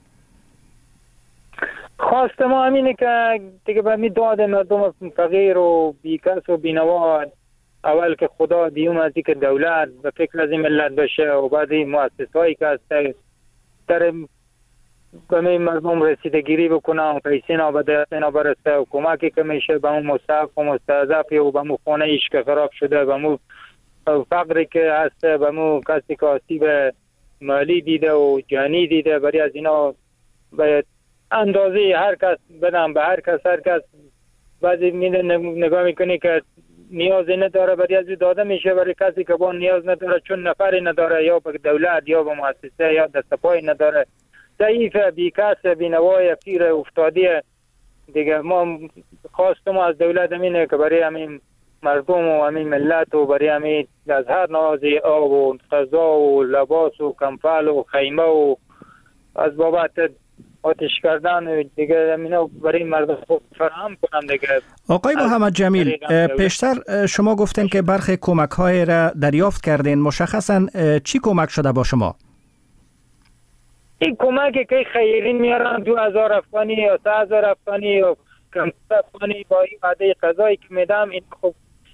خواست ما همینه که دیگه به می داد مردم فقیر و بیکس و بینوا اول که خدا، دیوم از که دولت به فکر از این ملت بشه و بعد این مؤسسه‌هایی که هست در به می مردم رسیدگیری بکنه و پیسی نا به دست اینا برسه و کمکی که میشه به اون مستحق و مستضعف و به اون خانه ایش که خراب شده، به اون فقری که هست، به اون کسی که آسیب مالی دیده و جانی دیده، برای از اینا به اندازه هر کس بدم به هر کس. هر کس بعضی نگاه میکنی که نیازی نداره، برای از داده میشه برای کسی که با نیاز نداره، چون نفری نداره، یا به دولت یا به مؤسسه یا دست پای نداره، ضعیف، بیکس، بینوای، پیر افتادی دیگه. ما خواستم از دولت همینه که برای همین مردم و همین ملت و برای همین از هر نوازی آب و غذا و لباس و کمپل و خیمه و از بابت آتش کردن دیگه همینا برای مردم فراهم کنم دیگه. آقای محمد جمیل، پیشتر شما گفتین که برخی کمک های را دریافت کردین. مشخصا چی کمک شده با شما؟ این کمکی که خیری میارن دو هزار افغانی یا سه هزار افغانی یا کم افغانی با این وعده غذایی که میدم. این خوب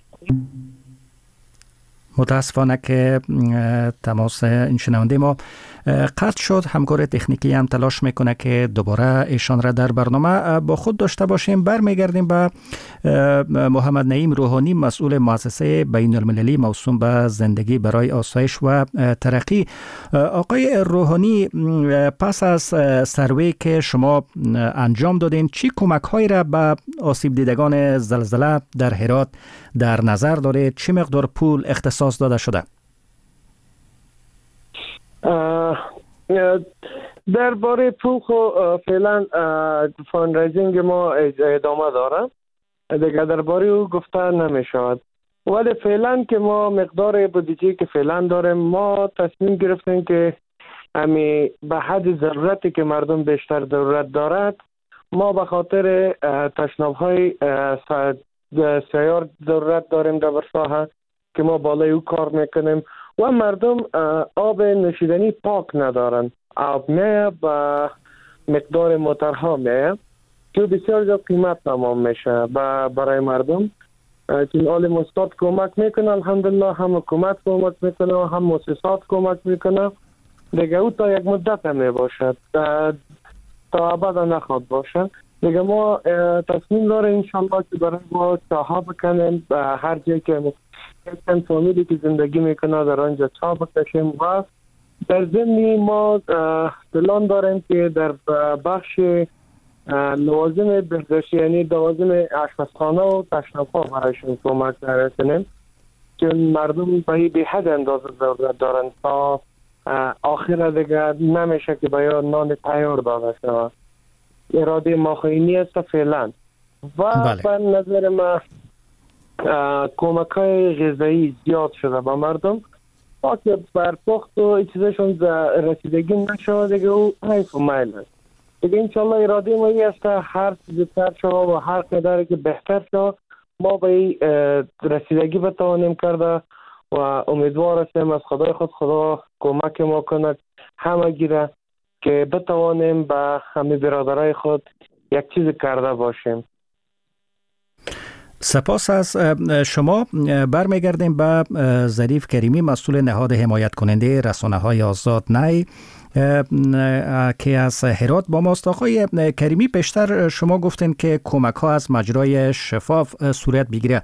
متاسفانه که تماس این شنونده ما قطع شد. همکار تکنیکی هم تلاش میکنه که دوباره ایشان را در برنامه با خود داشته باشیم. برمیگردیم به محمد نعیم روحانی، مسئول مؤسسه بین المللی موسوم به زندگی برای آسایش و ترقی. آقای روحانی، پس از سروی که شما انجام دادین، چی کمک هایی را به آسیب دیدگان زلزله در هرات در نظر دارید؟ چی مقدار پول اختصاص داده شده؟ درباره پول خو فعلا فاندریزینگ ما ادامه داره، دیگه درباره او گفته نمی شود. ولی فعلا که ما مقدار بودجه که فعلا داریم، ما تصمیم گرفتیم که امی به حد ضرورتی که مردم بیشتر ضرورت دارد، ما به خاطر تشناب های سیار ضرورت داریم در ساحه که ما بالای او کار میکنیم و مردم آب نوشیدنی پاک ندارن. آب میه با مقدار موترها میه که بسیار زیاد قیمت تمام میشه برای مردم. چون آل مستاد کمک میکنه، الحمدلله هم حکومت کمک میکنه و هم مؤسسات کمک میکنه. دیگه او تا یک مدت هم میباشد، تا ابد نخواد باشه. دیگه ما تصمیم داریم انشالله که برای ما چاها بکنیم به هر جایی که چند فامیلی که زندگی میکنه در آنجا چاه بکشیم و در ضمن ما پلان داریم که در بخش لوازم بهداشتی یعنی لوازم آشپزخانه و تشناب‌ها برایشون کمک کنیم که مردم به به حد اندازه ضرورت دارن تا آخر دیگه نمیشه که باید نان تیار داده شود. اراده ما خیلی است فعلا و بله. به نظر ما کمک های غذایی زیاد شده به مردم تا که برپخت و چیزشون رسیدگی نشود دیگه او حیف و میل است. دیگه انشالله اراده ما ای است که هر چیز تر شود و هر قدر که بهتر شود ما به رسیدگی بتوانیم کرده و امیدوار هستیم از خدای خود خدا کمک ما کند همه گیره که بتوانیم به همه برادرای خود یک چیز کرده باشیم. سپاس از شما. برمیگردیم به ظریف کریمی، مسئول نهاد حمایت کننده رسانه های آزاد نی که از هرات با ماست. آقای کریمی، بیشتر شما گفتین که کمک ها از مجرای شفاف صورت بگیره.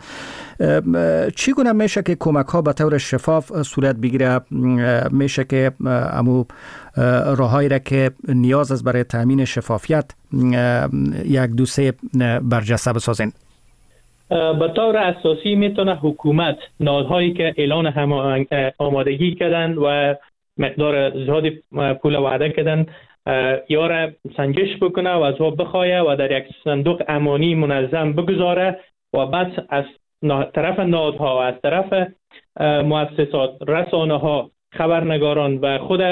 چگونه میشه که کمک ها به طور شفاف صورت بگیره؟ میشه که امو راهایی را که نیاز است برای تامین شفافیت یک دو سه برجسته بسازین؟ به طور اساسی میتونه حکومت نهادهایی که اعلان آمادگی کردن و مقدار زیادی پول وعده کردن یا را سنجش بکنه و از ها بخواه و در یک صندوق امانی منظم بگذاره و بعد از طرف نهادها و از طرف مؤسسات، رسانه ها، خبرنگاران و خود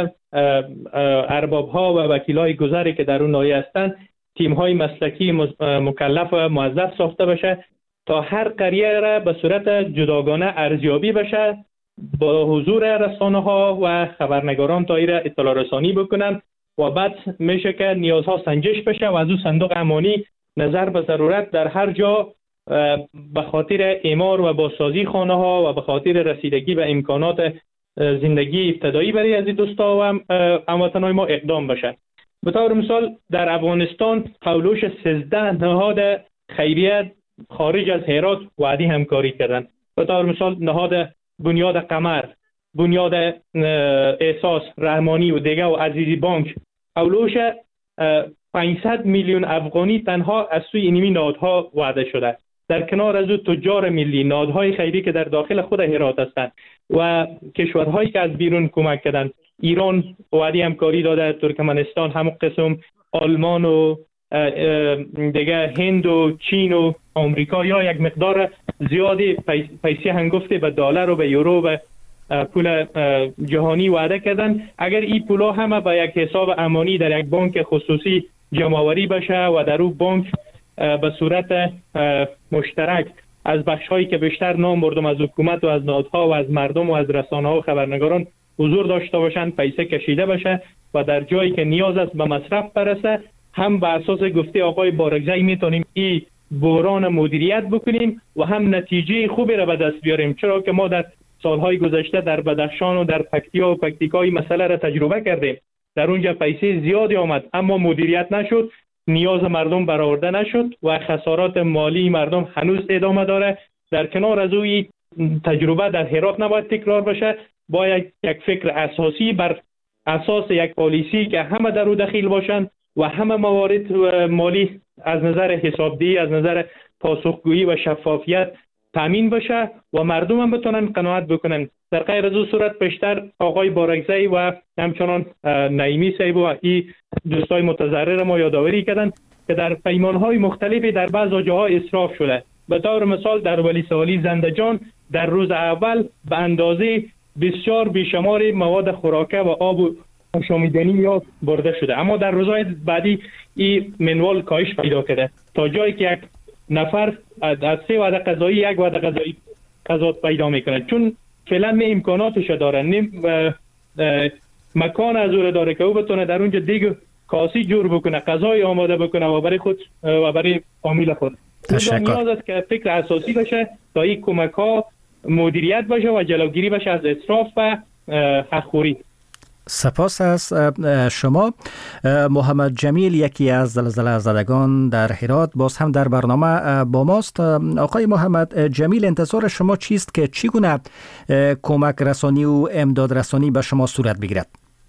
ارباب ها و وکیل های گذری که در اون ناحیه هستند تیم های مسلکی مکلف و موظف ساخته بشه تا هر قریه را به صورت جداگانه ارزیابی بشه، با حضور رسانه ها و خبرنگاران تا ایره اطلاع رسانی بکنن و بعد میشه که نیازها سنجش بشه و از اون صندوق امانی نظر به ضرورت در هر جا به خاطر اعمار و بازسازی خانه ها و به خاطر رسیدگی به امکانات زندگی ابتدایی برای از دوستا و هموطنان ما اقدام بشه. به طور مثال در افغانستان حولوش سیزده نهاد خیریه خارج از هرات وعده همکاری کردن. به طور مثال نهاد بنیاد قمر، بنیاد احساس، رحمانی و دیگه و عزیزی بانک حولوش پانصد میلیون افغانی تنها از سوی اینمی نهادها وعده شده. در کنار از او تجار ملی، نهادهای خیری که در داخل خود هرات هستند و کشورهایی که از بیرون کمک کردن، ایران وعده همکاری داده، ترکمنستان همون قسم، آلمان و دیگه هند و چین و آمریکا یا یک مقدار زیادی پیسه هنگفته به دلار و به یورو و پول جهانی وعده کردن. اگر این پولا همه به یک حساب امانی در یک بانک خصوصی جمع‌آوری بشه و در اون بانک به صورت مشترک از بخش‌هایی که بیشتر نام بردم از حکومت و از نهادها و از مردم و از رسانه‌ها و خبرنگاران حضور داشته باشند، پیسه کشیده بشه و در جایی که نیاز است به مصرف برسه، هم به اساس گفته آقای بارگزایی میتونیم این بحران مدیریت بکنیم و هم نتیجه خوبی را به دست بیاریم، چرا که ما در سالهای گذشته در بدخشان و در پکتیا و پکتیکای مسئله را تجربه کردیم. در اونجا پیسه زیادی آمد اما مدیریت نشد، نیاز مردم برآورده نشد و خسارات مالی مردم هنوز ادامه داره. در کنار از اوی تجربه در هرات نباید تکرار بشه، باید یک فکر اساسی بر اساس یک پالیسی که همه در او دخیل باشند و همه موارد مالی از نظر حسابدهی، از نظر پاسخگویی و شفافیت تامین بشه و مردم هم بتونن قناعت بکنن. در غیر از اون صورت پیشتر آقای بارکزئی و همچنان نعیمی صاحب و این دوستای متضرر ما یادآوری کردن که در پیمانهای مختلفی در بعض جاها اسراف شده. به طور مثال در ولی سوالی زندجان در روز اول به اندازه بسیار بیشمار مواد خوراکه و آب و آشامیدنی یا برده شده، اما در روزهای بعدی این منوال کاهش پیدا کرده تا جایی که یک نفر از سه وعده غذایی یک وعده غذایی غذا پیدا میکنه، چون فعلا می امکاناتش داره، نیم مکان از او داره که او بتونه در اونجا دیگه کاسی جور بکنه، غذای آماده بکنه و برای خود و برای فامیل خود. نیاز است که فکر اساسی بشه تا این کمک ها مدیریت بشه و جلوگیری بشه از اسراف و حقخوری. سپاس از شما. محمد جمیل، یکی از زلزله زدگان در هرات، باز هم در برنامه با ماست. آقای محمد جمیل، انتظار شما چیست که چگونه کمک رسانی و امداد رسانی به شما صورت بگیرد؟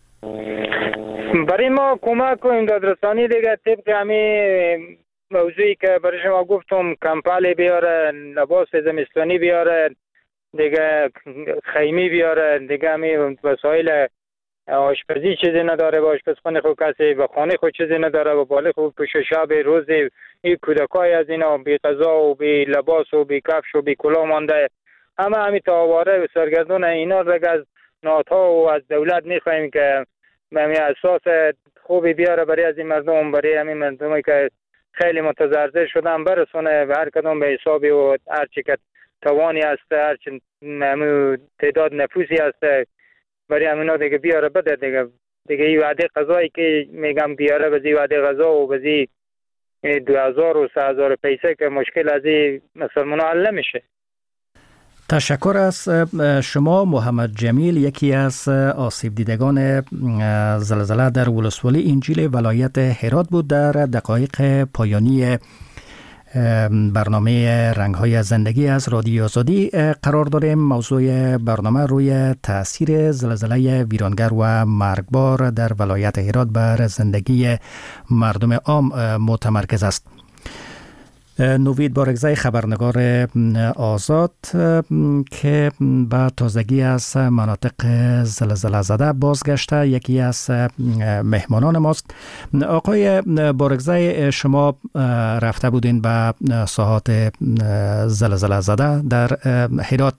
برای ما کمک و امداد رسانی دیگه طبق همین موضوعی که برای شما گفتم، کمپل بیاره، لباس زمستانی بیاره، دیگه خیمی بیاره، دیگه همین وسایل آشپزی چیزی نداره، با آشپزخانه خود کسی به خانه خود چیزی نداره، و بالا خود پوش شب روز این کودکای از اینا بی غذا و بی لباس و بی کفش و بی کلاه مانده. همه همین تاواره و سرگردون اینا را از ناتها و از دولت میخوایم که همین اساس خوبی بیاره برای از این مردم، برای همین مردمی که خیلی متضرر شدن برسونه و هر کدام به حسابی و هر چی که توانی هست، هر چی تعداد نفوسی هست برای همینا دیگه بیاره بده. دیگه دیگه این وعده غذایی که میگم بیاره، بزی وعده غذا و بزی دو هزار و سه هزار پیسه که مشکل از این مسلمان حل نمیشه. تشکر از شما محمد جمیل، یکی از آسیب دیدگان زلزله در ولسوالی انجیل ولایت هرات بود. در دقایق پایانی برنامه رنگ‌های زندگی از رادیو آزادی قرار داریم. موضوع برنامه روی تأثیر زلزله ویرانگر و مرگبار در ولایت هرات بر زندگی مردم عام متمرکز است. نوید بارکزئی، خبرنگار آزاد که به تازگی از مناطق زلزله زده بازگشته، یکی از مهمانان ماست. آقای بارکزئی، شما رفته بودین به ساحات زلزله زده در هرات.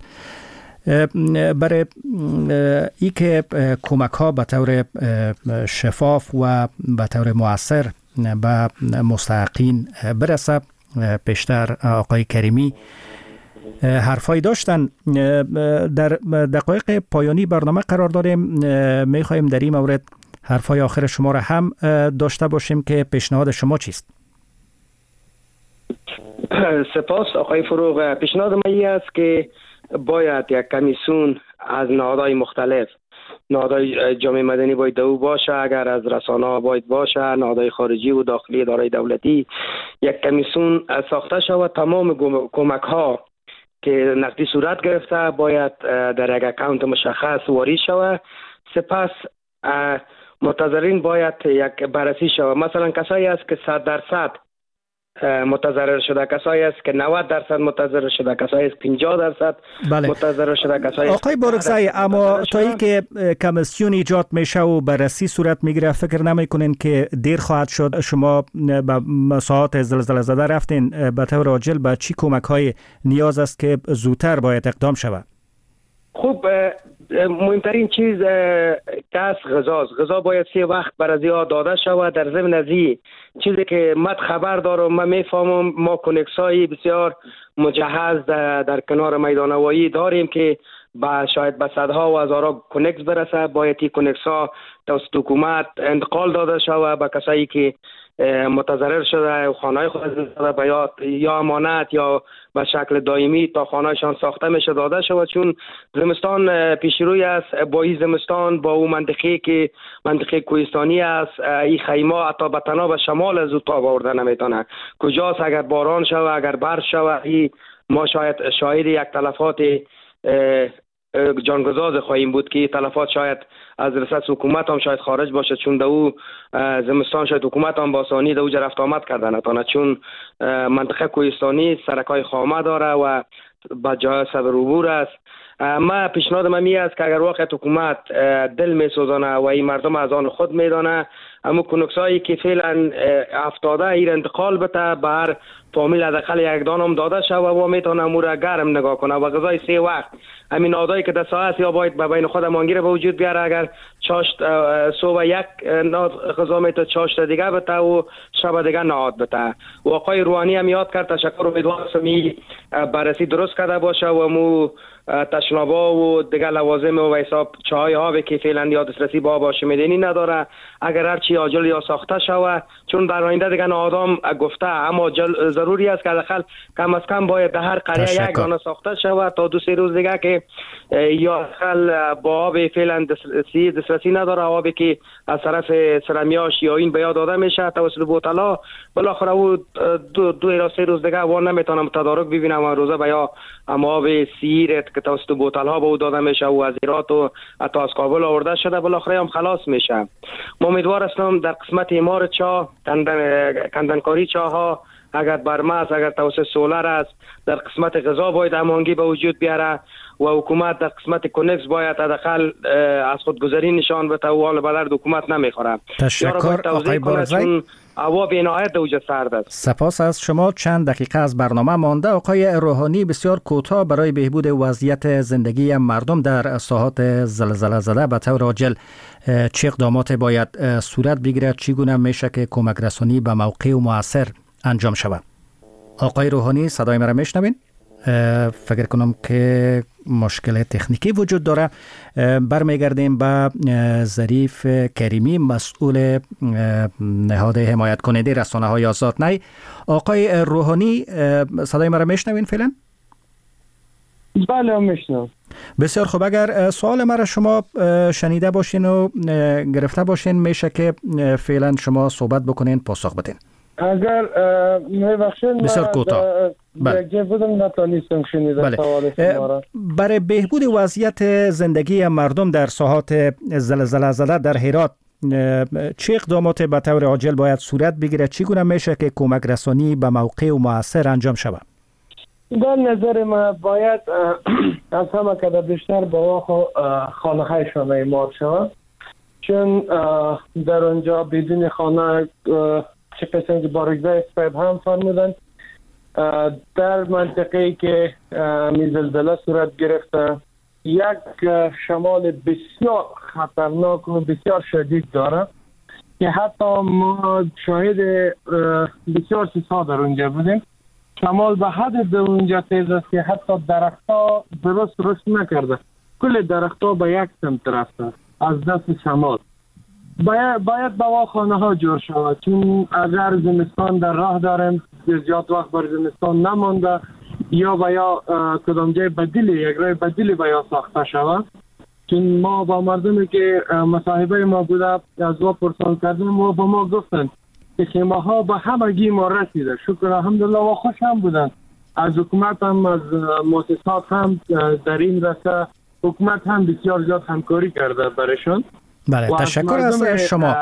برای ای که کمک ها به طور شفاف و به طور مؤثر به مستحقین برسه، پیشتر آقای کریمی حرفایی داشتن. در دقایق پایانی برنامه قرار داریم، میخواهیم در این مورد حرفای آخر شما را هم داشته باشیم که پیشنهاد شما چیست؟ سپاس آقای فروغ. پیشنهاد من این است که باید یک کمیسیون از نهادهای مختلف، نهادهای جامعه مدنی باید او باشه، اگر از رسانه ها باید باشه، نهادهای خارجی و داخلی اداره دولتی، یک کمیسیون ساخته شود. تمام کمک ها که نقدی صورت گرفته باید در یک اکانت مشخص واریز شود. سپس متضررین باید یک بررسی شود. مثلا کسایی است که صد درصد متضرر شده، کسایی است که نود درصد متضرر شده، کسایی است پنجاه درصد بله. متضرر شده، کسایی آقای بارکزئی، اما تا ای که کمیسیون ایجاد میشه و بررسی صورت میگیره، فکر نمیکنین که دیر خواهد شد؟ شما به مساحات زلزله زده رفتین، به طور عاجل به چی کمک های نیاز است که زودتر باید اقدام شود؟ خوب، مهمترین چیز کس غذاست. غذا باید سه وقت برای ها داده شود. در ضمن از این چیزی که من خبر دارم، من میفهمم، ما کنکس های بسیار مجهز در, در کنار میدان هوایی داریم که با شاید به صدها و هزارها کنکس برسه. باید این کنکس ها توسط حکومت انتقال داده شود به کسایی که متضرر شده و خانه خود به یا یا امانت یا به شکل دائمی تا خانهشان ساخته میشه داده شود، چون زمستان پیش روی است. با این زمستان، با اون منطقه که منطقه کوهستانی است، این خیمه حتی به تنها به شمال زود تاب آورده نمیتونه. کجاست اگر باران شود، اگر برف شود، این ما شاید شاهد یک تلفات جانگزاز خواهیم بود که تلفات شاید از رسالت حکومت هم شاید خارج باشه، چون دو زمستان شاید حکومت هم با آسانی دو رفت آمد کرده نتانه، چون منطقه کوهستانی سرکای خامه داره و به جای صبر عبور است. ما پیشنهاد من می است که اگر واقعا حکومت دل می سوزانه و این مردم از آن خود می دانه، اما کنکسایی که فعلا افتاده ایر انتقال بته به هر فامیل حداقل یک دانم داده شود و میتونه امور گرم نگاه کنه و غذای سه وقت همین نادایی که در ساعت یا باید به بین خود مانگیر به وجود بیاره. اگر چاشت صبح یک ناد غذا میتونه چاشت دیگه بته و شب دیگه نهاد بته. و آقای روحانی هم یاد کرد، تشکر، امیدوارم می بررسی درست کرده باشه و مو تشنابا و دیگه لوازم و حساب چای ها که فعلا یا دسترسی با آب شمیدنی نداره، اگر هر چی عاجل یا ساخته شود، چون در آینده دیگه آدم گفته، اما ضروری است که حداقل کم از کم باید در هر قریه یک دانه ساخته شود تا دو سه روز دیگه که یا حداقل با آب فعلا دسترسی دسترسی نداره، آبی که از طرف سرمیاش یا این به یاد داده میشه توسط بوتلا، بالاخره او دو دو یا سه روز دیگه وان نمیتونم تدارک ببینم و روزه بیا اما آب سیر که توسط بوتل ها به او داده میشه و از ایرات و حتی از کابل آورده شده بالاخره هم خلاص میشه. ما امیدوار هستم در قسمت ایمار چاه، کندن کندنکاری چاه ها اگر برمز، اگر توسط سولر است، در قسمت غذا باید امانگی به وجود بیاره و حکومت در قسمت کنکس باید حداقل از خودگذری نشان بده و حال بلد حکومت نمیخوره. تشکر آقای بارزی. هوا بی‌نهایت اوج سرد است. سپاس از شما. چند دقیقه از برنامه مانده. آقای روحانی، بسیار کوتاه برای بهبود وضعیت زندگی مردم در ساحات زلزله زده به طور عاجل چه اقدامات باید صورت بگیرد؟ چگونه میشه که کمک رسانی به موقع و مؤثر انجام شود؟ آقای روحانی، صدای مرا میشنوین؟ فکر کنم که مشکل تکنیکی وجود داره. برمیگردیم به ظریف کریمی، مسئول نهاد حمایت کننده رسانه های آزاد. نه آقای روحانی، صدای مرا میشنوین فعلا؟ بله میشنوم. بسیار خوب. اگر سوال مرا شما شنیده باشین و گرفته باشین میشه که فعلا شما صحبت بکنین، پاسخ بدین. اگر میبخشین بسیار کوتاه. بله. بودم نتانیستم شنیدم بله. سوال شما را. برای بهبود وضعیت زندگی مردم در ساحات زلزله زده در هرات چه اقدامات به طور عاجل باید صورت بگیرد؟ چگونه میشه که کمک رسانی به موقع و مؤثر انجام شود؟ در نظر ما باید از همه کده بیشتر با خانه هایشان اعمار شود، چون در اونجا بدون خانه چه قسم که بارگزای سپید هم فرمودن در منطقه‌ای که می زلزله صورت گرفته یک شمال بسیار خطرناک و بسیار شدید داره که حتی ما شاهد بسیار چیزها در اونجا بودیم. شمال به حد در اونجا تیز است که حتی درختها درست رشد نکرده، کل درختها به یک سمت رفته از دست شمال. باید باید دواخانه ها جور شود، چون اگر زمستان در راه داریم زیاد وقت بر زمستان نمانده یا باید کدام جای بدیلی یک رای بدیلی باید ساخته شود، چون ما با مردمی که مصاحبه ما بوده از ما پرسان کردیم و با ما گفتن که خیمه ها به همگی ما رسیده، شکر الحمدلله و خوش هم بودن. از حکومت هم از مؤسسات هم در این رسه حکومت هم بسیار زیاد همکاری کرده برشون. بله، تشکر از شما.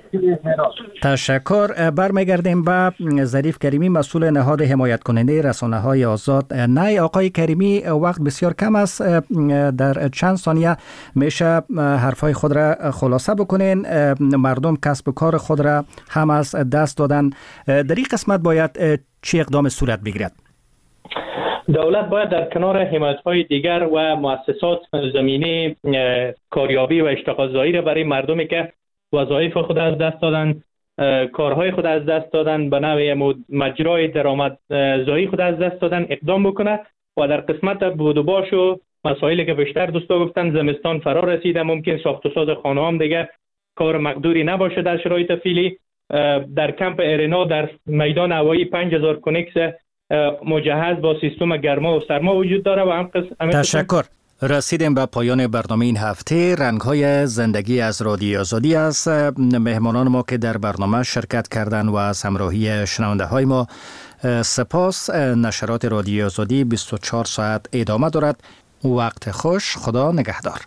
تشکر. برمیگردیم به ظریف کریمی، مسئول نهاد حمایت کننده رسانه های آزاد. نه آقای کریمی، وقت بسیار کم است، در چند ثانیه میشه حرفای خود را خلاصه بکنین. مردم کسب و کار خود را هم از دست دادن، در این قسمت باید چه اقدام صورت بگیرد؟ دولت باید در کنار حمایت‌های دیگر و مؤسسات زمینه کاریابی و اشتغالزایی را برای مردمی که وظایف خود از دست دادن، کارهای خود از دست دادن، به نوع مجرای درآمدزایی خود از دست دادن اقدام بکنه و در قسمت بود و باش و مسائلی که بیشتر دوستا گفتن، زمستان فرا رسیده، ممکن ساخت و ساز خانه هم دیگه کار مقدوری نباشه در شرایط فعلی. در کمپ ارینا در میدان هوایی پنج هزار کنکس مجهز با سیستم گرما و سرما وجود داره و هم قسم... تشکر. رسیدیم به پایان برنامه این هفته. رنگ‌های زندگی از رادیو آزادی است. مهمانان ما که در برنامه شرکت کردند و از همراهی شنونده های ما سپاس. نشرات رادیو آزادی بیست و چهار ساعت ادامه دارد. وقت خوش. خدا نگهدار.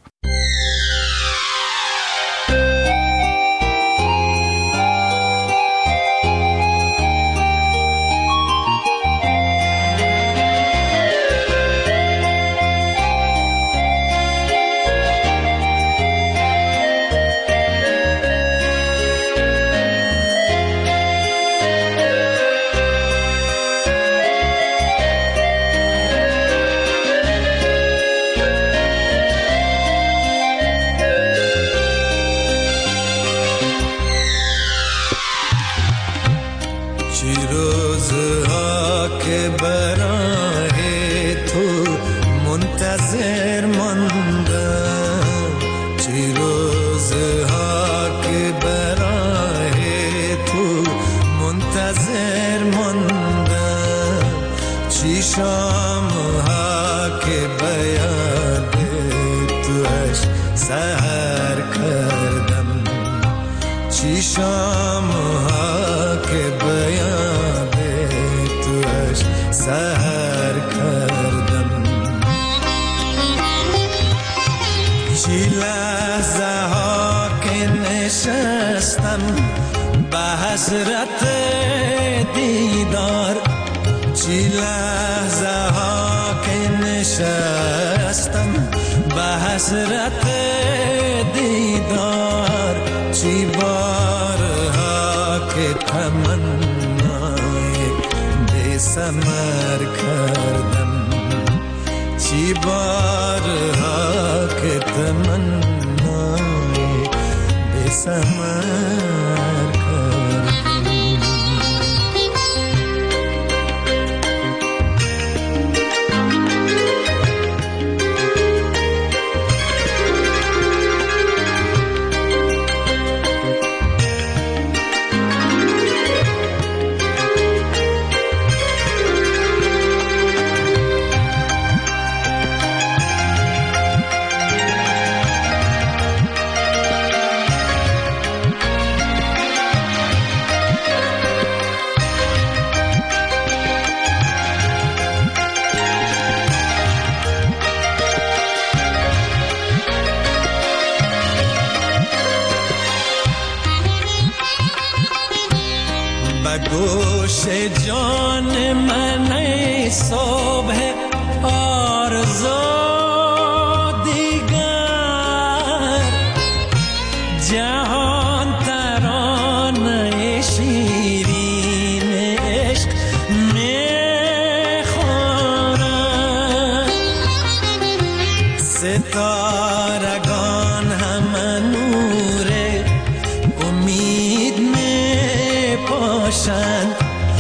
چی روزها که برای تو منتظر ماندم، چی روزها که برای تو منتظر ماندم، چی شامها که بیاد توش سحر کردم، چی شامها که بیاد توش سحر کردم، چی لحظه ها که نشستم به حسرت دیدار، چی لحظه ها که نشستم به حسرت دیدار، چی بارها که تمنای بی ثمر کردم، چی بارها که تمنای بی ثمر گوش جان من ای صبح آرزو دیگر، جهان ترانه شیرین عشق میخورد، ستارگان همه نور امید میپاشند،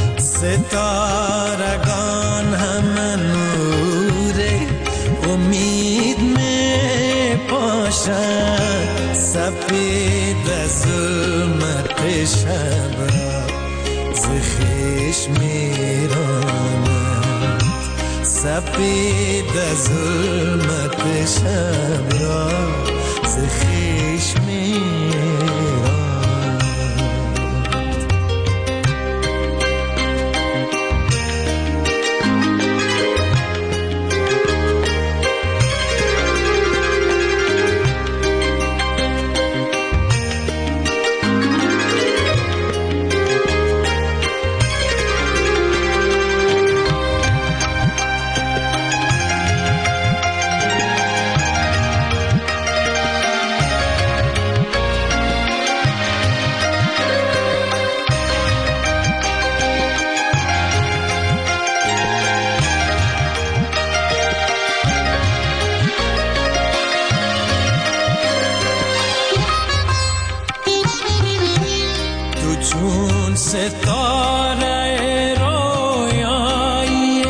ستارگان همه نور امید میپاشند، سفید ظلمت شب را ز خویش میراند، سفید ظلمت شب را ز خویش میراند. چون ستاره رویایی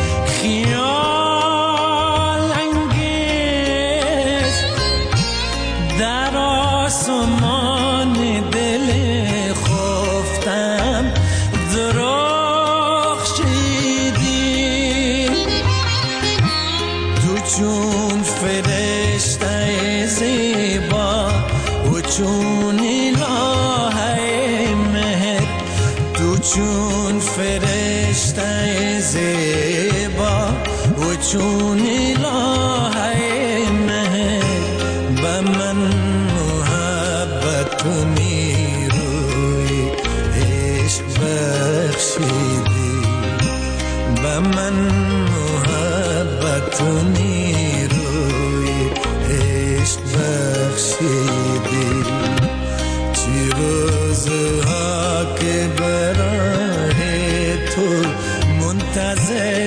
خیال انگیز در آسمان دل خفتم درخشیدی، تو چون فرشته زیبا و چون چون فرشته زیبا و چون الهه مهر، به من محبت و نیروی عشق بخشیدی، به من محبت و نیروی عشق بخشیدی، چی روزها که برای تو منتظر